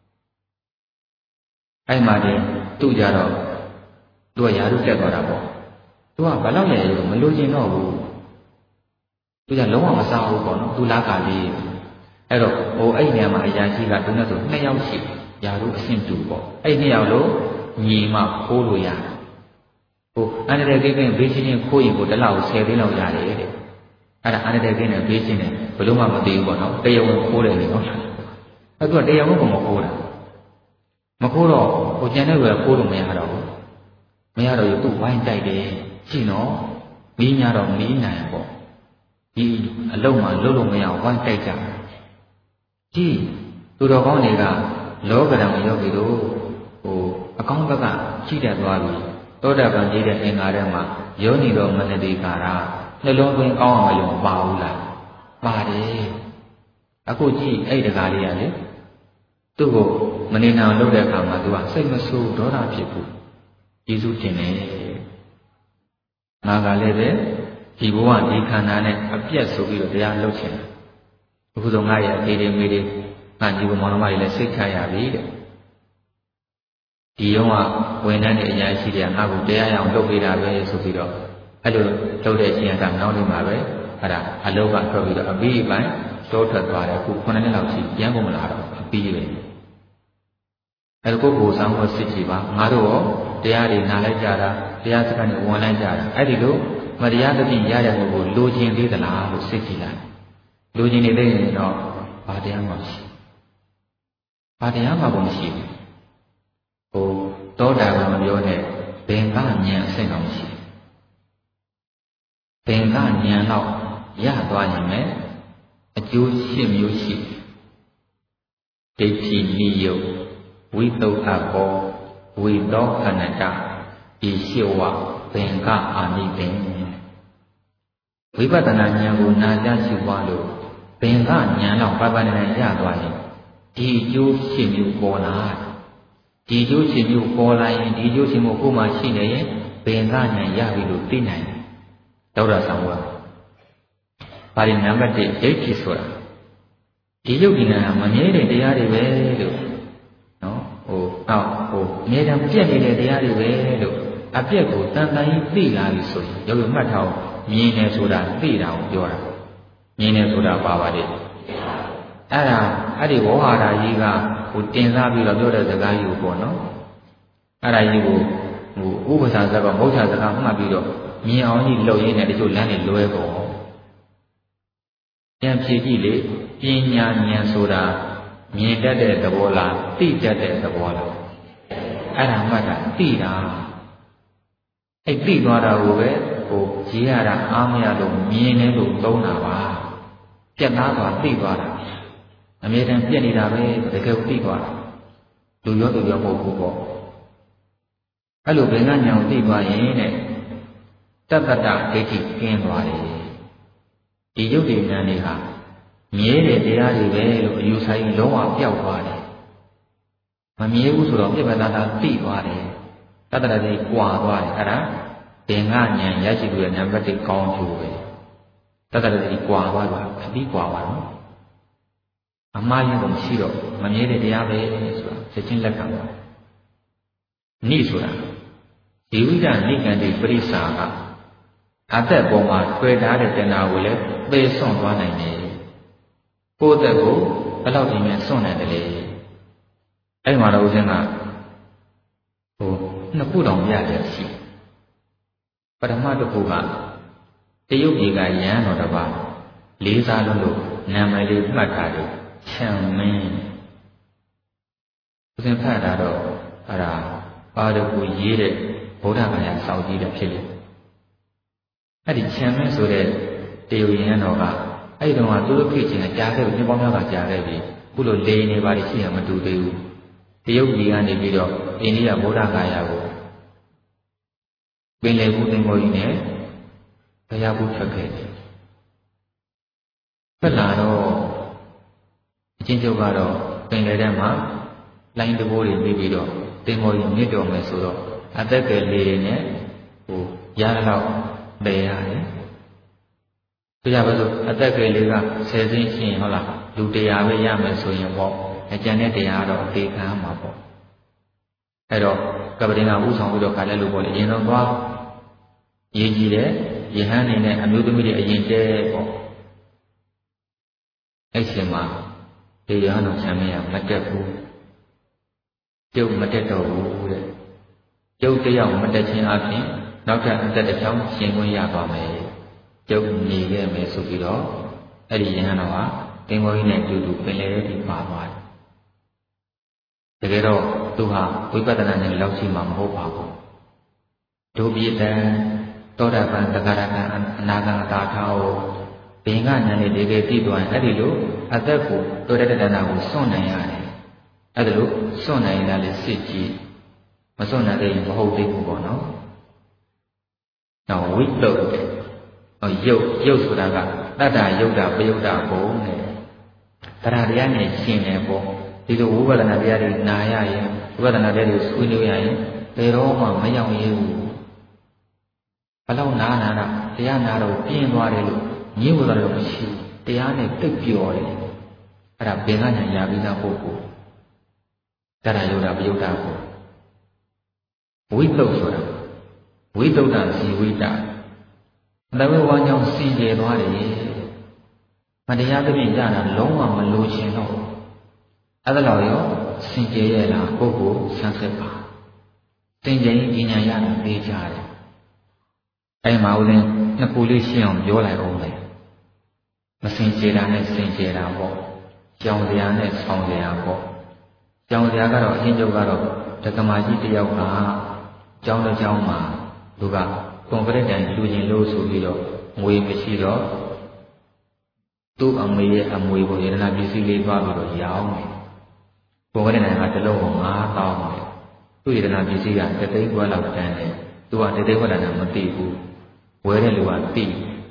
အဲ့မှာတည်းသူ့ကြတော့သူကယာရုတက်သွားတာပေါ့သူကဘာလို့လဲလို့မလို့ကျင်တော့ဘူးသူကလုံးဝမစားဘူးပေါ့နော်သူလာကလေးအဲ့တော့ဟိုအဲ့နေရာမှာအရာရှိကသူနဲ့ဆိုနှစ်ယောက်ရှိယာရုအဆင့်တူပေါ့အဲ့နှစ်ယောက်လို့ညီမခိုးလို့ရတယ်ဟိုအန္တရာယ်ကိန်းဘေးချင်းချင်းခိုးရင်ကိုတစ်လောက်ဆယ်သိန်းလောက်ရတယ်တဲ့အဲ့ဒါအန္တရာယ်ကိန်းနဲ့ဘေးချင်းနဲ့ဘယ်လို့မှမသိဘူးပေါ့နော်တရားဝင်ခိုးတယ်လေဟုတ်လားအဲ့သူကတရားဝင်ကမခိုးတာမခိုးတော့ဟိုကျန်တဲ့လူကခိုးလို့မရတော့ဘူးမရတော့သူ့ဝိုင်းတိုက်တယ်ကြည့်နော်မီးများတော့မီးနိုင်ပေါ့ဒီအလုံးမှာလုံးလို့မရဝိုင်းတိုက်ကြကြည့်သူတော်ကောင်းတွေကလောကဓာတ်ယောဂီတို့ဟိုအကောင်းဘက်ကရှိတတ်သွားပြီသောတာပန်ကြီးတဲ့အင်္ဂါထဲမှာယောနီတော်မနတိကာရနှလုံးသွင်းကောင်းအောင်လို့ပါဘူးလားပါတယ်အခုကြည့်အဲ့တကားလေးရလေသူ့ကိုမနေနိုင်လုပ်တဲ့အခါမှာသူကစိတ်မဆိုးဒေါသဖြစ်ဘူးကျေးဇူးတင်တယ်ငါကလည်းပဲဒီဘဝဒီခန္ဓာနဲ့အပြတ်ဆိုပြီးတော့တရားလုပ်ချင်တယ်အခုတော့ငါရဲ့အသေးလေးမေးလေးငါညီကောင်မောင်နှမတွေလည်းစိတ်ချရပြီတဲ့ဒီရောကဝန်ထမ်းတွေအများကြီးတယ်ငါ့ကိုတရားရအောင်လုပ်ပေးတာပဲဆိုပြီးတော့အဲ့လိုလုပ်တဲ့အချိန်ကနောက်နေမှာပဲအဲ့ဒါအလုပ်ကထွက်ပြီးတော့အပြီးပိုင်းတိုးထွက်သွားတယ်အခုခုနှစ်နှစ်လောက်ရှိပြန်ကုန်မလာတော့အပြီးပဲအဲ့ဒါကိုကိုဆောင်ဖို့စစ်ကြည့်ပါငါတို့ရောတရားတွေနားလိုက်ကြတာတရားစကားတွေဝင်လိုက်ကြတာအဲ့ဒီလိုမတရားသဖြင့်ရရမှုကိုလိုချင်သေးသလားလို့စစ်ကြည့်လိုက်လိုချင်နေသေးရင်တော့ဘာတရားမှမရှိဘာတရားမှမရှိဘူးဟိုတောတာကမပြောနဲ့ဘင်္ဂဉာဏ်အဆင့်တော့မရှိဘင်္ဂဉာဏ်တော့ရသွားရင်လည်းအကျိုးရှစ်မျိုးရှိဒိဋ္ဌိနိယုတ်ဝိသုဒ္ဓဘောဝိသောခဏတဤရှိဝဘင်္ဂအာနိသင်ဝိပဿနာဉာဏ်ကိုနာကြားရှိသွားလို့ဘင်္ဂဉာဏ်တော့ပပနေနေရသွားရင်ဒီအကျိုးရှစ်မျိုးပေါ်လာဒီကျိုးရှင်မျိုးပေါ်လာရင်ဒီကျိုးရှင်မျိုးကိုမှရှိနေရင်ဘင်္ဂဉာဏ်ရပြီလို့သိနိုင်တယ်ဒေါရဆောင်ကပါဠိနံပါတ်တစ်ဒိဋ္ဌိဆိုတာဒီယုတ်ဒီနာမမြဲတဲ့တရားတွေပဲလို့နော်ဟိုအောက်ဟိုအမြဲတမ်းပြည့်နေတဲ့တရားတွေပဲလို့အပြည့်ကိုတန်တန်ကြီးသိလာပြီဆိုရင်ယောဂီမှတ်ထားအောင်မြင်တယ်ဆိုတာသိတာကိုပြောတာမြင်တယ်ဆိုတာပါပါလေအဲ့ဒါအဲ့ဒီဝေါဟာရကြီးကဟိုတင်စားပြီးတော့ပြောတဲ့စကားကြီးကိုပေါ့နော်အဲ့ဒါကြီးကိုဟိုဥပ္ပစာစကားမဟုတ်ချစကားမှတ်ပြီးတော့မြင်အောင်ကြီးလှုပ်ရင်းနဲ့တချို့လမ်းတွေလွဲပေါ်ပြန်ဖြေကြည့်လေပညာဉာဏ်ဆိုတာမြင်တတ်တဲ့သဘောလားသိတတ်တဲ့သဘောလားအဲ့ဒါမှတ်တာသိတာအဲ့သိသွားတာကိုပဲဟိုရေးရတာအားမရလို့မြင်တယ်လို့သုံးတာပါပြတ်သားသွားသိသွားတာအမြဲတမ်းပြက်နေတာပဲတကယ်ကိုသိသွားတာလူရောသူရောမဟုတ်ဘူးပေါ့အဲ့လိုဘင်္ဂဉာဏ်ကိုသိသွားရင်တဲ့တတ္တတဒိဋ္ဌိကျင်းသွားတယ်ဒီယုတ်ဒီဉာဏ်တွေဟာမြဲတဲ့တရားတွေပဲလို့အယူဆရင်လုံးဝပျောက်သွားတယ်မမြဲဘူးဆိုတော့ပြက်ပြက်သားသားသိသွားတယ်တတ္တတတွေကွာသွားတယ်အဲ့ဒါဘင်္ဂဉာဏ်ရရှိလို့နံပါတ်တစ်ကောင်းကျိုးပဲတတ္တတတွေကွာသွားတာအပြီးကွာသွားတော့အမှားရတော့မရှိတော့မမြဲတဲ့တရားပဲဆိုတာချက်ချင်းလက်ခံပါနိဆိုတာဒီဝိဒနိကံတိပရိစ္ဆာကအသက်ပေါ်မှာတွေ့ထားတဲ့တဏှာကိုလည်းသေဆွန့်သွားနိုင်တယ်ကိုယ်သက်ကိုဘယ်လောက်ဒီမြန်ဆွန့်နိုင်တယ်လေအဲ့မှာတော့ဦးဇင်းကဟိုနှစ်ခုတောင်ပြတယ်ရှိပထမတစ်ခုကတရုတ်ပြည်ကရဟန်းတော်တစ်ပါးလေးစားလို့လို့နာမည်လေးမှတ်ထားတယ်ချမ်းမင်းဦးဇင်းဖတ်တာတော့အဲ့ဒါပါရဂူရေးတဲ့ဗုဒ္ဓဘာသာစောင့်ကြည့်တဲ့ဖြစ်လေအဲ့ဒီချမ်းမင်းဆိုတဲ့တရုတ်ရဟန်းတော်ကအဲ့ဒီတော့ကသူတို့ဖြစ်ခြင်းကကြားခဲ့ပြီနှစ်ပေါင်းများစွာကြားခဲ့ပြီခုလိုလေနေပါလိရှိရမတူသေးဘူးတရုတ်ပြည်ကနေပြီးတော့အိန္ဒိယဗုဒ္ဓဂါယာကိုပင်လယ်ဘူးသင်္ဘောကြီးနဲ့ဘုရားဘူးထွက်ခဲ့တယ်ထွက်လာတော့အချင်းချုပ်ကတော့ပင်လယ်ထဲမှာလိုင်းတဘိုးတွေပြီးပြီးတော့သင်္ဘောကြီးမြစ်တော်မယ်ဆိုတော့အသက်ကလေးတွေနဲ့ဟိုရရတော့ပယ်ရတယ်။ဒါကြောင့်ဘာလို့အသက်ကလေးကဆယ်စင်းရှိရင်ဟုတ်လားလူတရားပဲရမယ်ဆိုရင်ပေါ့အကျန်တဲ့တရားတော့အသေးခံမှာပေါ့။အဲ့တော့ကပ္ပတိကဥဆောင်ပြီးတော့ခါလဲလို့ပေါ့လေအရင်တော့သွားရေးကြည့်တဲ့ယဟန်နေနဲ့အမျိုးသမီးတွေအရင်တဲပေါ့။အဲ့ချိန်မှာဒီရဟန်းတော်ဆံမရမတက်ဘူး။ကျုပ်မတက်တော့ဘူးတဲ့။ကျုပ်တယောက်မတက်ခြင်းအပြင်နောက်ထပ်အသက်တစ်ချောင်းရှင်ခွင့်ရပါမယ်။ကျုပ်နေခဲ့မယ်ဆိုပြီးတော့အဲ့ဒီယဟန်တော်ဟာသင်္ဘောကြီးနဲ့အတူတူပင်လယ်ထဲထိပါသွားတယ်။တကယ်တော့သူဟာဝိပဿနာဉာဏ်လောက်ရှိမှမဟုတ်ပါဘူး။ဒုပိတံသောတာပန်တဂရကံအနာဂံတာထာဝဘင်္ဂဉာဏ်နဲ့တကယ်သိသွားရင်အဲ့ဒီလိုအသက်ကိုတောတတ္တနာကိုစွန့်နိုင်ရတယ်။အဲ့ဒါလို့စွန့်နိုင်ရင်လည်းစစ်ကြည့်မစွန့်နိုင်ရင်မဟုတ်သေးဘူးပေါ့နော်။နောက်ဝိတုဒ္ဓဟောယုတ်ယုတ်ဆိုတာကတတ္တယုတ်တာပယုတ်တာဘုံနဲ့တရားတရားနဲ့ရှင်တယ်ပေါ့ဒီလိုဝိပဿနာတရားတွေနာရရင်ဝိပဿနာတရားတွေဆွေးနွေးရရင်ဘယ်တော့မှမရောက်ရဘူးဘလောက်နာနာတာတရားနာတော့ပြင်းသွားတယ်လို့ညှို့သွားတယ်လို့မရှိဘူးတရားနဲ့တိတ်ပြောတယ်အဲ့ဒါဘင်္ဂညာရာပြီးသားပုဂ္ဂိုလ်တရယုဒပယုဒကိုဝိတုဆိုတာဝိတုဒ္ဒဇီဝိတအတဝေဝါကြောင့်စင်ကြယ်သွားတယ်မတရားသဖြင့်ကြတာလုံးဝမလိုချင်တော့အဲ့ဒါတော့ရောစင်ကြယ်ရလားပုဂ္ဂိုလ်ဆန်းစစ်ပါစင်ကြယ်ရင်ဉာဏ်ရတာသိကြတယ်အဲ့မှာဦးဇင်းနှစ်ခုလေးရှင်းအောင်ပြောလိုက်အောင်လေမစင်ကြယ်တာနဲ့စင်ကြယ်တာပေါ့ကြောင်တရားနဲ့ဆောင်းတရားပေါ့ကြောင်တရားကတော့အရင်ကျုပ်ကတော့ဒကမာကြီးတယောက်ကကျောင်းတစ်ကျောင်းမှာသူကကွန်ကရစ်တိုင်လူချင်းလို့ဆိုပြီးတော့ငွေမရှိတော့သူ့အမေရဲ့အမွေကိုရတနာပစ္စည်းလေးသွားပြီးတော့ရောင်းတယ်ကွန်ကရစ်တိုင်ကတစ်လုံးကိုငါးသောင်းတယ်သူ့ရတနာပစ္စည်းကတစ်သိန်းခွဲလောက်တန်းတယ်သူကတစ်သိန်းခွဲတန်းတာမသိဘူးဝယ်တဲ့လူကသိ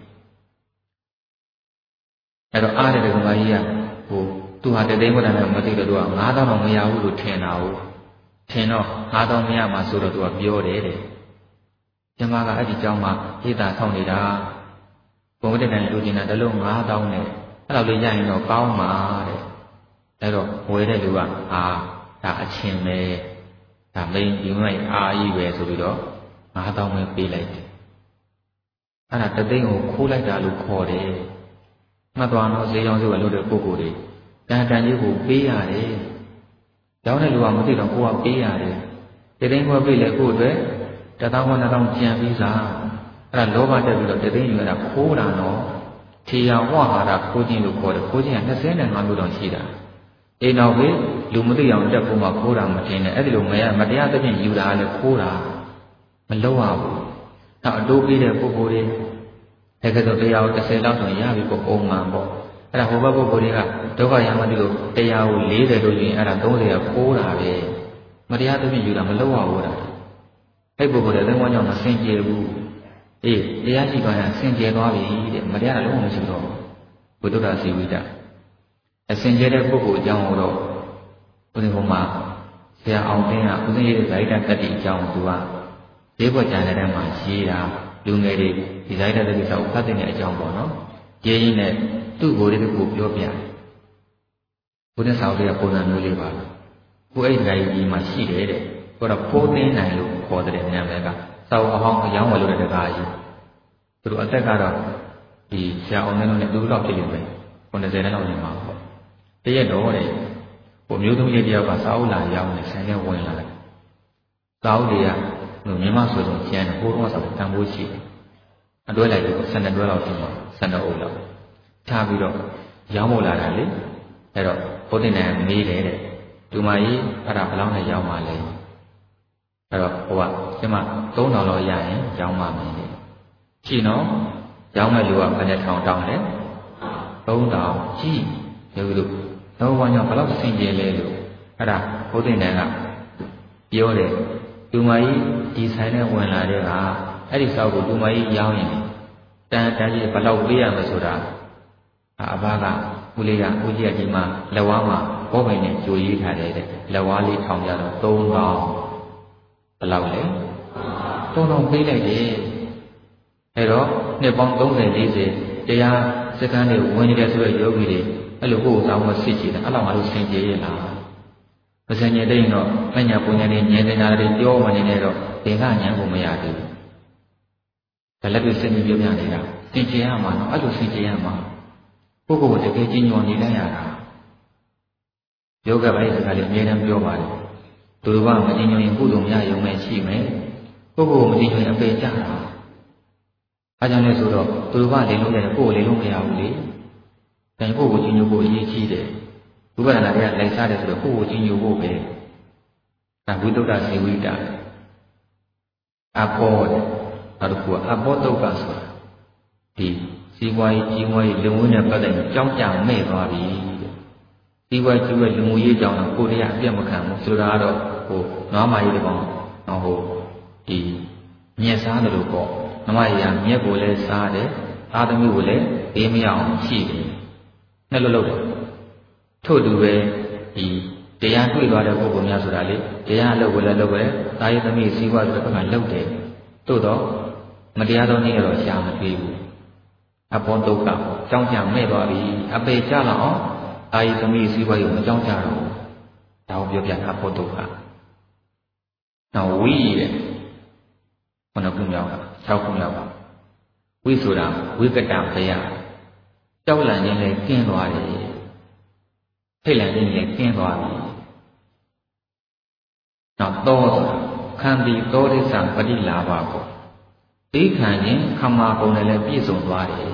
အဲ့တော့အားတဲ့ဒကမာကြီးကဟိုသူဟာတသိန်းခွဲတန်းတာမသိတော့သူကငါးသောင်းတော့မရဘူးလို့ထင်တာဟုတ်ထင်တော့ငါးသောင်းမရမှာဆိုတော့သူကပြောတယ်တဲ့ကျမကအဲ့ဒီကျောင်းမှာဣဒ္ဓဆောင်းနေတာဘုံဝတ္တန်လူချင်းတာတလုံးငါးသောင်းနဲ့အဲ့လိုလေးရရင်တော့ကောင်းပါတဲ့အဲ့တော့ဝယ်တဲ့လူကအာဒါအချင်းပဲဒါမိန်ဒီမိုက်အာကြီးပဲဆိုပြီးတော့ငါးသောင်းပဲပေးလိုက်တယ်အဲ့ဒါတသိန်းကိုခိုးလိုက်တာလို့ခေါ်တယ်မှတ်သွားတော့ဈေးရောင်းစုကလို့တဲ့ပုဂ္ဂိုလ်တွေတန်တန်ကြီးကိုပေးရတယ်ကျောင်းတဲ့လူကမသိတော့ကိုကပေးရတယ်တသိန်းခွဲပေးလေကို့အတွက်တသောင်းခွဲနှစ်သောင်းကြံပြီးစားအဲ့ဒါလောဘတက်ပြီးတော့တသိန်းယူရတာခိုးတာနော်ထေယဝဟာရခိုးခြင်းလို့ခေါ်တယ်ခိုးခြင်းက၂၅မျိုးတောင်ရှိတာအိမ်တော်ပဲလူမသိအောင်တက်ဖို့မှခိုးတာမတင်နဲ့အဲ့ဒီလိုမရမတရားသဖြင့်ယူတာလည်းခိုးတာမလုပ်ရဘူးနောက်အတိုးပေးတဲ့ပုဂ္ဂိုလ်တွေတကယ်တော့တရားကို၁၀လောက်ဆိုရပြီပေါ့ပုံမှန်ပေါ့အဲ့ဒါဟိုဘက်ပုဂ္ဂိုလ်တွေကဒုက္ခရမတိလို့တရားကို၄၀လို့ယူရင်အဲ့ဒါ၃၀ကခိုးတာပဲမတရားသဖြင့်ယူတာမလုပ်ရဘူးလားအဲ့ပုဂ္ဂိုလ်တွေသင်္ဘောကြောင့်မစင်ကြယ်ဘူးအေးတရားရှိသွားရင်စင်ကြယ်သွားပြီတဲ့မတရားလည်းလုံးဝမရှိတော့ဘုဒ္ဓတာစီဝိတအစင်ကြယ်တဲ့ပုဂ္ဂိုလ်အကြောင်းတော့ဘုရင်ဘုံမှာဆရာအောင်သိန်းကဦးသိန်းရဲ့ဇာတိတတ္တိအကြောင်းသူကဈေးပေါ်ကြံတဲ့ထဲမှာရေးတာလူငယ်တွေဒီဇာတိတတ္တိဆောက်ဖတ်တဲ့အကြောင်းပေါ့နော်ရေးရင်းနဲ့သူ့ကိုယ်လေးကိုပြောပြတယ်ဘုရင်ဆောင်တဲ့ပုံစံမျိုးလေးပါကိုအဲ့ဒီဇာတိကြီးမှာရှိတယ်တဲ့ဆိုတော့ဖိုးသိန်းနိုင်လို့ခေါ်တဲ့နာမည်ကစောက်အဟောင်းအယောင်းဝယ်လို့တဲ့တကားကြီးသူတို့အသက်ကတော့ဒီဆရာအောင်နဲ့တော့သူတို့တော့ဖြစ်နေတယ်ခုနှစ်ဆယ်လောက်နေမှာပေါ့တရက်တော့တဲ့ဟိုမျိုးသမီးလေးတယောက်ကစာအုပ်လာရောက်နေဆိုင်ထဲဝင်လာတယ်စာအုပ်တွေကဟိုမြန်မာဆိုတော့ကျန်တယ်ဟိုတော့ဆိုတန်ဖိုးရှိတယ်အတွဲလိုက်ပြီးဆယ်နှစ်တွဲလောက်ရှိမှာဆယ်နှစ်အုပ်လောက်ထားပြီးတော့ရောင်းဖို့လာတာလေအဲ့တော့ဘုဒ္ဓနာမေးတယ်တဲ့ဒီမကြီးအဲ့ဒါဘယ်လောက်နဲ့ရောင်းပါလဲအဲ့တော့ဟိုကကျမသုံးထောင်လောက်ရရင်ရောင်းပါမယ်တဲ့ရှိနော်ရောင်းမဲ့လူကဘယ်နဲ့ထောင်တောင်းလဲသုံးထောင်ကြီးရုပ်လို့တော့ဘာကြောင့်ဘယ်လောက်ဆင်ကျဲလဲလို့အဲ့ဒါဘုဒ္ဓနာကပြောတယ်ဒီမကြီးဒီဆိုင်နဲ့ဝင်လာတဲ့ကအဲ့ဒီစောက်ကိုဒီမကြီးရောင်းရင်တန်တန်ကြီးဘယ်လောက်ပေးရမလဲဆိုတာအဘကဦးလေးကဦးကြီးကဒီမှာလက်ဝါးမှာဘောပိန်နဲ့ကြိုရေးထားတယ်တဲ့လက်ဝါးလေးထောင်ကြတော့သုံးထောင်ဘယ်လောက်လဲသုံးထောင်ပေးလိုက်တယ်အဲ့တော့နှစ်ပေါင်း၃၀ ၄၀တရားစက္ကန့်တွေဝင်နေတယ်ဆိုတော့ယောဂီတွေအဲ့လိုကိုယ်ကောင်းမစစ်ကြည့်တယ်အဲ့လောက်ငါတို့စင်ကြယ်ရလားမစင်ကြယ်တဲ့ရင်တော့မညာပုံညာတွေဉာဏ်တရားတွေပြောမှနေတော့သင်္ခဉာဏ်ကိုမရသေးဘူးဒါလည်းပြစစ်နေပြောပြနေတာစင်ကြယ်ရမှာနော်အဲ့လိုစင်ကြယ်ရမှာပုဂ္ဂိုလ်တကယ်ကြီးညော်နေလိုက်ရတာယောဂပိုင်းစကားလေးအမြဲတမ်းပြောပါတယ်သူတို့ကမကြီးညိုရင်ကုသိုလ်များရုံနဲ့ရှိမယ်ပုဂ္ဂိုလ်မကြီးညိုရင်အပေကြတာအဲကြောင့်လဲဆိုတော့သူတို့ကလေလုံးတယ်ကိုယ်လေလုံးမရဘူးလေဒါကိုယ်ကိုကြီးညိုဖို့အရေးကြီးတယ်ဘုရားနာတွေကလိုက်စားတယ်ဆိုတော့ကိုယ်ကိုကြီးညိုဖို့ပဲဒါဝိသုဒ္ဓစေဝိတာအဘောနောက်တစ်ခုကအဘောတုတ်ကဆိုတာဒီစီးပွားရေးကြီးပွားရေးလုံဝင်တဲ့ပတ်သက်ကြောင်းကြမဲ့သွားပြီဒီဘက်ကျူရဲ့လူမှုရေးကြောင့်ကိုယ်တရားအပြတ်မခံဘူးဆိုတာတော့ဟိုနွားမကြီးတကောင်ဟိုဒီမြက်စားတယ်လို့ပေါ့နွားမကြီးကမြက်ကိုလည်းစားတယ်သားသမီးကိုလည်းပေးမရအောင်ရှိတယ်နဲ့လို့လို့တယ်ထို့တူပဲဒီတရားတွေ့သွားတဲ့ပုဂ္ဂိုလ်များဆိုတာလေတရားအလုပ်ကိုလည်းလုပ်ပဲသားရည်သမီးစီးပွားဆိုတဲ့ဘက်ကလုပ်တယ်သို့တော့မတရားသောနည်းကတော့ရှားမတွေ့ဘူးအဘောဒုက္ခကြောင်းကြမဲ့သွားပြီအပေကြလောက်အောင်အာယသမီးစီးပွားရေးမကြောက်ကြတော့ဒါကိုပြောပြတာဖို့ဒုက္ခနောက်ဝိရဲ့ခုနခုမြောက်က၆ခုမြောက်ကဝိဆိုတာဝိကတဘယကြောက်လန့်ခြင်းလည်းကျင်းသွားတယ်ထိတ်လန့်ခြင်းလည်းကျင်းသွားပြီနောက်သောဆိုတာခန္တီသောဒိသပฏิလာဘကိုသိခံခြင်းခမ္မာပုံနဲ့လည်းပြည့်စုံသွားတယ်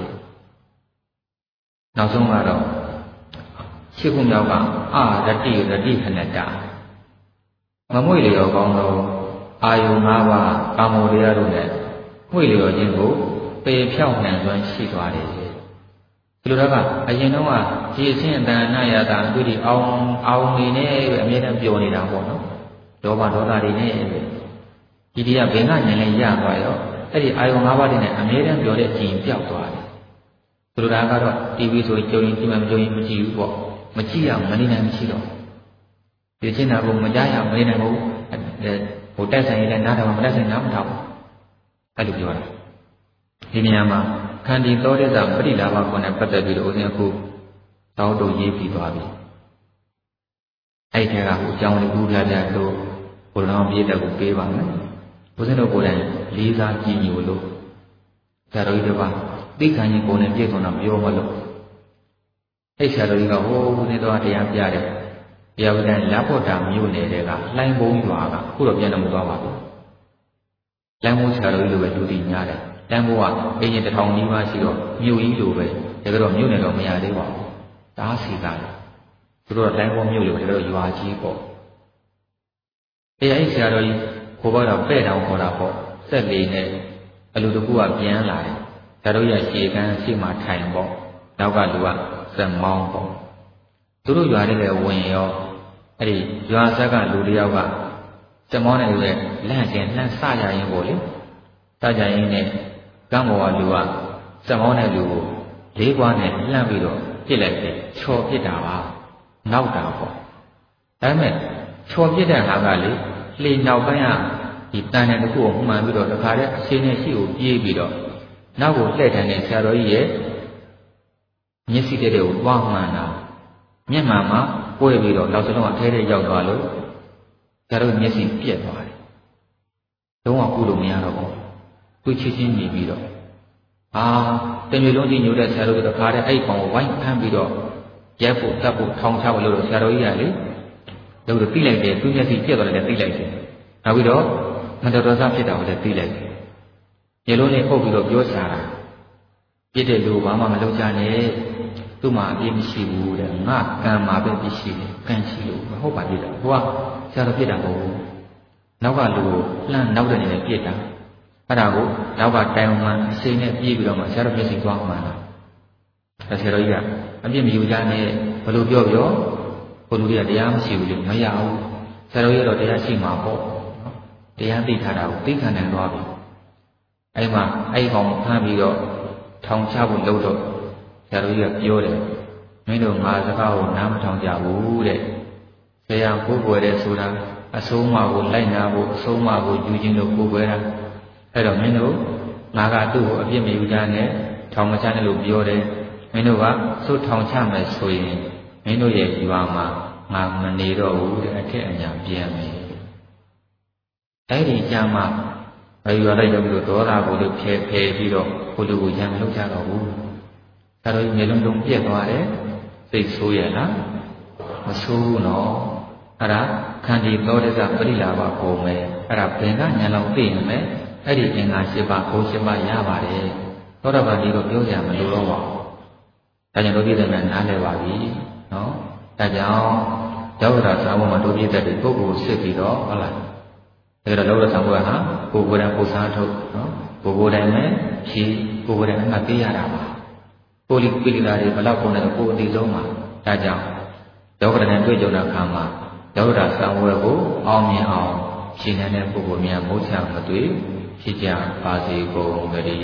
နောက်ဆုံးကတော့ရှစ်ခုမြောက်ကအာရတိရတိခဏတာမမွေလျော်ကောင်းသောအာယု၅ပါးကာမောတရားတို့နဲ့မွေလျော်ခြင်းကိုပေဖြောက်နိုင်စွမ်းရှိသွားတယ်ဒီလိုတော့ကအရင်တော့ကဒီအချင်းအတန်အနာရတာသူဒီအောင်အောင်နေနဲ့ပဲအမြဲတမ်းပျော်နေတာပေါ့နော်ဒေါဘဒေါသတွေနဲ့ဒီဒီကဘယ်ကညင်လဲရသွားရောအဲ့ဒီအာယု၅ပါးတွေနဲ့အမြဲတမ်းပျော်တဲ့အချိန်ပြောက်သွားတယ်သူတို့ကတော့ တီဗီ ဆိုကြုံရင်ကြည့်မှမကြုံရင်မကြည့်ဘူးပေါ့မကြည့်ရမနေနိုင်မရှိတော့ဒီချင်းတာကိုမကြားရမနေနိုင်ဘူးဟိုတက်ဆိုင်ရင်လည်းနားတော်မတက်ဆိုင်နားမထောင်အဲ့လိုပြောတာဒီနေရာမှာခန္တီသောဒိသပฏิလာဘကိုနဲ့ပတ်သက်ပြီးတော့ဦးဇင်းအခုတောင်းတရေးပြီးသွားပြီအဲ့ဒီကဟိုအကြောင်းလေးဘူးပြပြတို့ဘုရားပြည့်တဲ့ကိုပေးပါမယ်ဦးဇင်းတို့ကိုယ်တိုင်လေးစားကြည့်ညို့လို့ဆရာတော်ကြီးတို့ကသိခံရင်ကိုယ်နဲ့ပြည့်စုံတာပြောမလို့အဲ့ဆရာတော်ကြီးကဟိုဦးဇင်းတော်တရားပြတယ်တရားဝိဒန်လက်ဖို့တာမြို့နယ်တွေကလှိုင်းဘုံရွာကခုတော့ပြန်တော့မသွားပါဘူးလမ်းမိုးဆရာတော်ကြီးလိုပဲလူတီညားတယ်လမ်းမိုးကအင်းကြီးတစ်ထောင်နီးပါးရှိတော့မြို့ကြီးလိုပဲဒါကြတော့မြို့နယ်တော့မရသေးပါဘူးဒါစီကားတယ်သူတို့ကလမ်းဘုံမြို့လိုပဲဒါကြတော့ရွာကြီးပေါ့အဲ့အဲ့ဆရာတော်ကြီးကိုဘောတော့ပဲ့တောင်ခေါ်တာပေါ့ဆက်လေးနဲ့အလူတကူကပြန်လာတယ်ဆရာတော်ကြီးကရှေကန်းရှေ့မှာထိုင်ပေါ့နောက်ကလူကစက်မောင်းပေါ့သူတို့ရွာတဲ့ဝင်ရောအဲ့ဒီရွာဆက်ကလူတယောက်ကစက်မောင်းနဲ့လူရဲ့လန့်ကျင်လှန့်စရရင်ပေါ့လေစကြရင်နဲ့ကံဘောကလူကစက်မောင်းနဲ့လူကိုလေးကွာနဲ့လှန့်ပြီးတော့ပြစ်လိုက်တယ်ချော်ပြစ်တာပါနောက်တာပေါ့ဒါပေမဲ့ချော်ပြစ်တဲ့ဟာကလေလှေနောက်ပိုင်းကဒီတန်တဲ့တစ်ခုကိုမှန်ပြီးတော့တခါတည်းအချင်းနဲ့ရှိကိုပြေးပြီးတော့နောက်ကိုလှည့်ထိုင်တဲ့ဆရာတော်ကြီးရဲ့မျက်စိတဲ့တွေကိုတွားမှန်တာမျက်မှန်မှာပွဲပြီးတော့နောက်စလုံးကထဲထဲရောက်သွားလို့ဆရာတော်မျက်စိပြက်သွားတယ်။လုံးဝကုလို့မရတော့ဘူး။သူချစ်ချင်းညီပြီးတော့အာတမျိုးလုံးကြီးညိုတဲ့ဆရာတော်ကတခါတည်းအဲ့ကောင်ကိုဝိုင်းဖမ်းပြီးတော့ရဲဖို့တပ်ဖို့ထောင်ချဖို့လို့ဆရာတော်ကြီးကလေတို့တို့သိလိုက်တယ်သူမျက်စိပြက်သွားတယ်သိလိုက်တယ်။နောက်ပြီးတော့မတော်တဆဖြစ်တာကိုလည်းသိလိုက်တယ်။ရေလုံးလေးပုတ်ပြီးတော့ပြောချတာပြစ်တဲ့လူဘာမှမလုပ်ကြနဲ့သူ့မှာအပြစ်မရှိဘူးတဲ့ငါကံမှာပဲပြစ်ရှိတယ်ကံရှိလို့မဟုတ်ပါဘူးတဲ့ဟိုကဆရာတော်ပြစ်တာမဟုတ်ဘူးနောက်ကလူကိုလှမ်းနောက်တဲ့နေနဲ့ပြစ်တာအဲ့ဒါကိုနောက်ကတိုင်အောင်မှအစိမ်းနဲ့ပြေးပြီးတော့မှဆရာတော်မျက်စိသွားမှန်တာဒါဆရာတော်ကြီးကအပြစ်မယူကြနဲ့ဘယ်လိုပြောပြောဘုလူတွေကတရားမရှိဘူးလေမရဘူးဆရာတော်ကြီးကတော့တရားရှိမှာပေါ့တရားသိထားတာကိုသိခံနိုင်သွားပြီအဲ့မှာအဲ့ကောင်ဖမ်းပြီးတော့ထောင်ချဖို့လုပ်တော့ဆရာတော်ကြီးကပြောတယ်မင်းတို့ငါစကားကိုနားမထောင်ကြဘူးတဲ့ဆရာကိုယ်ွယ်တဲ့ဆိုတာအဆုံးအမကိုလိုက်နာဖို့အဆုံးအမကိုယူခြင်းလို့ကိုယ်ွယ်တာအဲ့တော့မင်းတို့ငါကသူ့ကိုအပြစ်မယူကြနဲ့ထောင်မချနဲ့လို့ပြောတယ်မင်းတို့ကသို့ထောင်ချမယ်ဆိုရင်မင်းတို့ရဲ့ရွာမှာငါမနေတော့ဘူးတဲ့အထက်အညာပြန်မယ်အဲ့ဒီကြမှာဘယ်ရွာလိုက်တော့ပြီးတော့ဒေါသကိုလို့ဖယ်ဖယ်ပြီးတော့ဘုလူကိုရံမလုပ်ကြတော့ဘူးဒါတော့မျိုးလုံးလုံးပြက်သွားတယ်စိတ်ဆိုးရလားမဆိုးဘူးနော်အဲ့ဒါခန္တီသောဒိသပฏิလာဘပုံမယ်အဲ့ဒါဘယ်ကညာလောက်သိရင်မယ်အဲ့ဒီအင်္ဂါ၈ပါးကို၈ပါးရပါတယ်သောတာပန်ဒီတော့ပြောကြမလို့တော့ပါဒါကြောင့်ဒုတိယသနာနားလဲပါပြီနော်ဒါကြောင့်ယောဂရာသာဝမှာဒုတိယသက်တွေပုဂ္ဂိုလ်စစ်ပြီးတော့ဟုတ်လားဒါကြတော့လောကသံဃာဟာကိုယ်ကိုယ်တိုင်ပုစားထုတ်နော်ကိုယ်ကိုယ်တိုင်နဲ့ဖြီးကိုယ်ကိုယ်တိုင်အမှတ်ပေးရတာပါကိုလိပိလိလာတွေဘလောက်ပုံနဲ့ကိုယ်အတိဆုံးပါဒါကြောင့်ယောဂရနဲ့တွေ့ကြတဲ့အခါမှာယောဂရာသံဃာကိုအောင်မြင်အောင်ရှင်နေတဲ့ပုဂ္ဂိုလ်များမိုးချမတွေ့ဖြစ်ကြပါစေကုန်သတ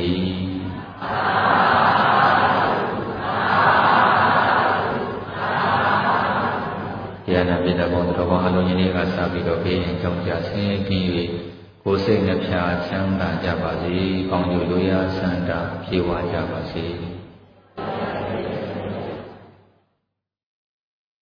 ည်းဉာဏ်ပိဋကဘုံတော်ဘောအလုံးကြီးတွေကစပြီးတော့ဘေးရင်ကြောင့်ကြဆင်းရဲခြင်း၍ကိုယ်စိတ်နှဖျားချမ်းသာကြပါစေ။ကောင်းကျိုးလိုရာဆန္ဒပြေဝကြပါစေ။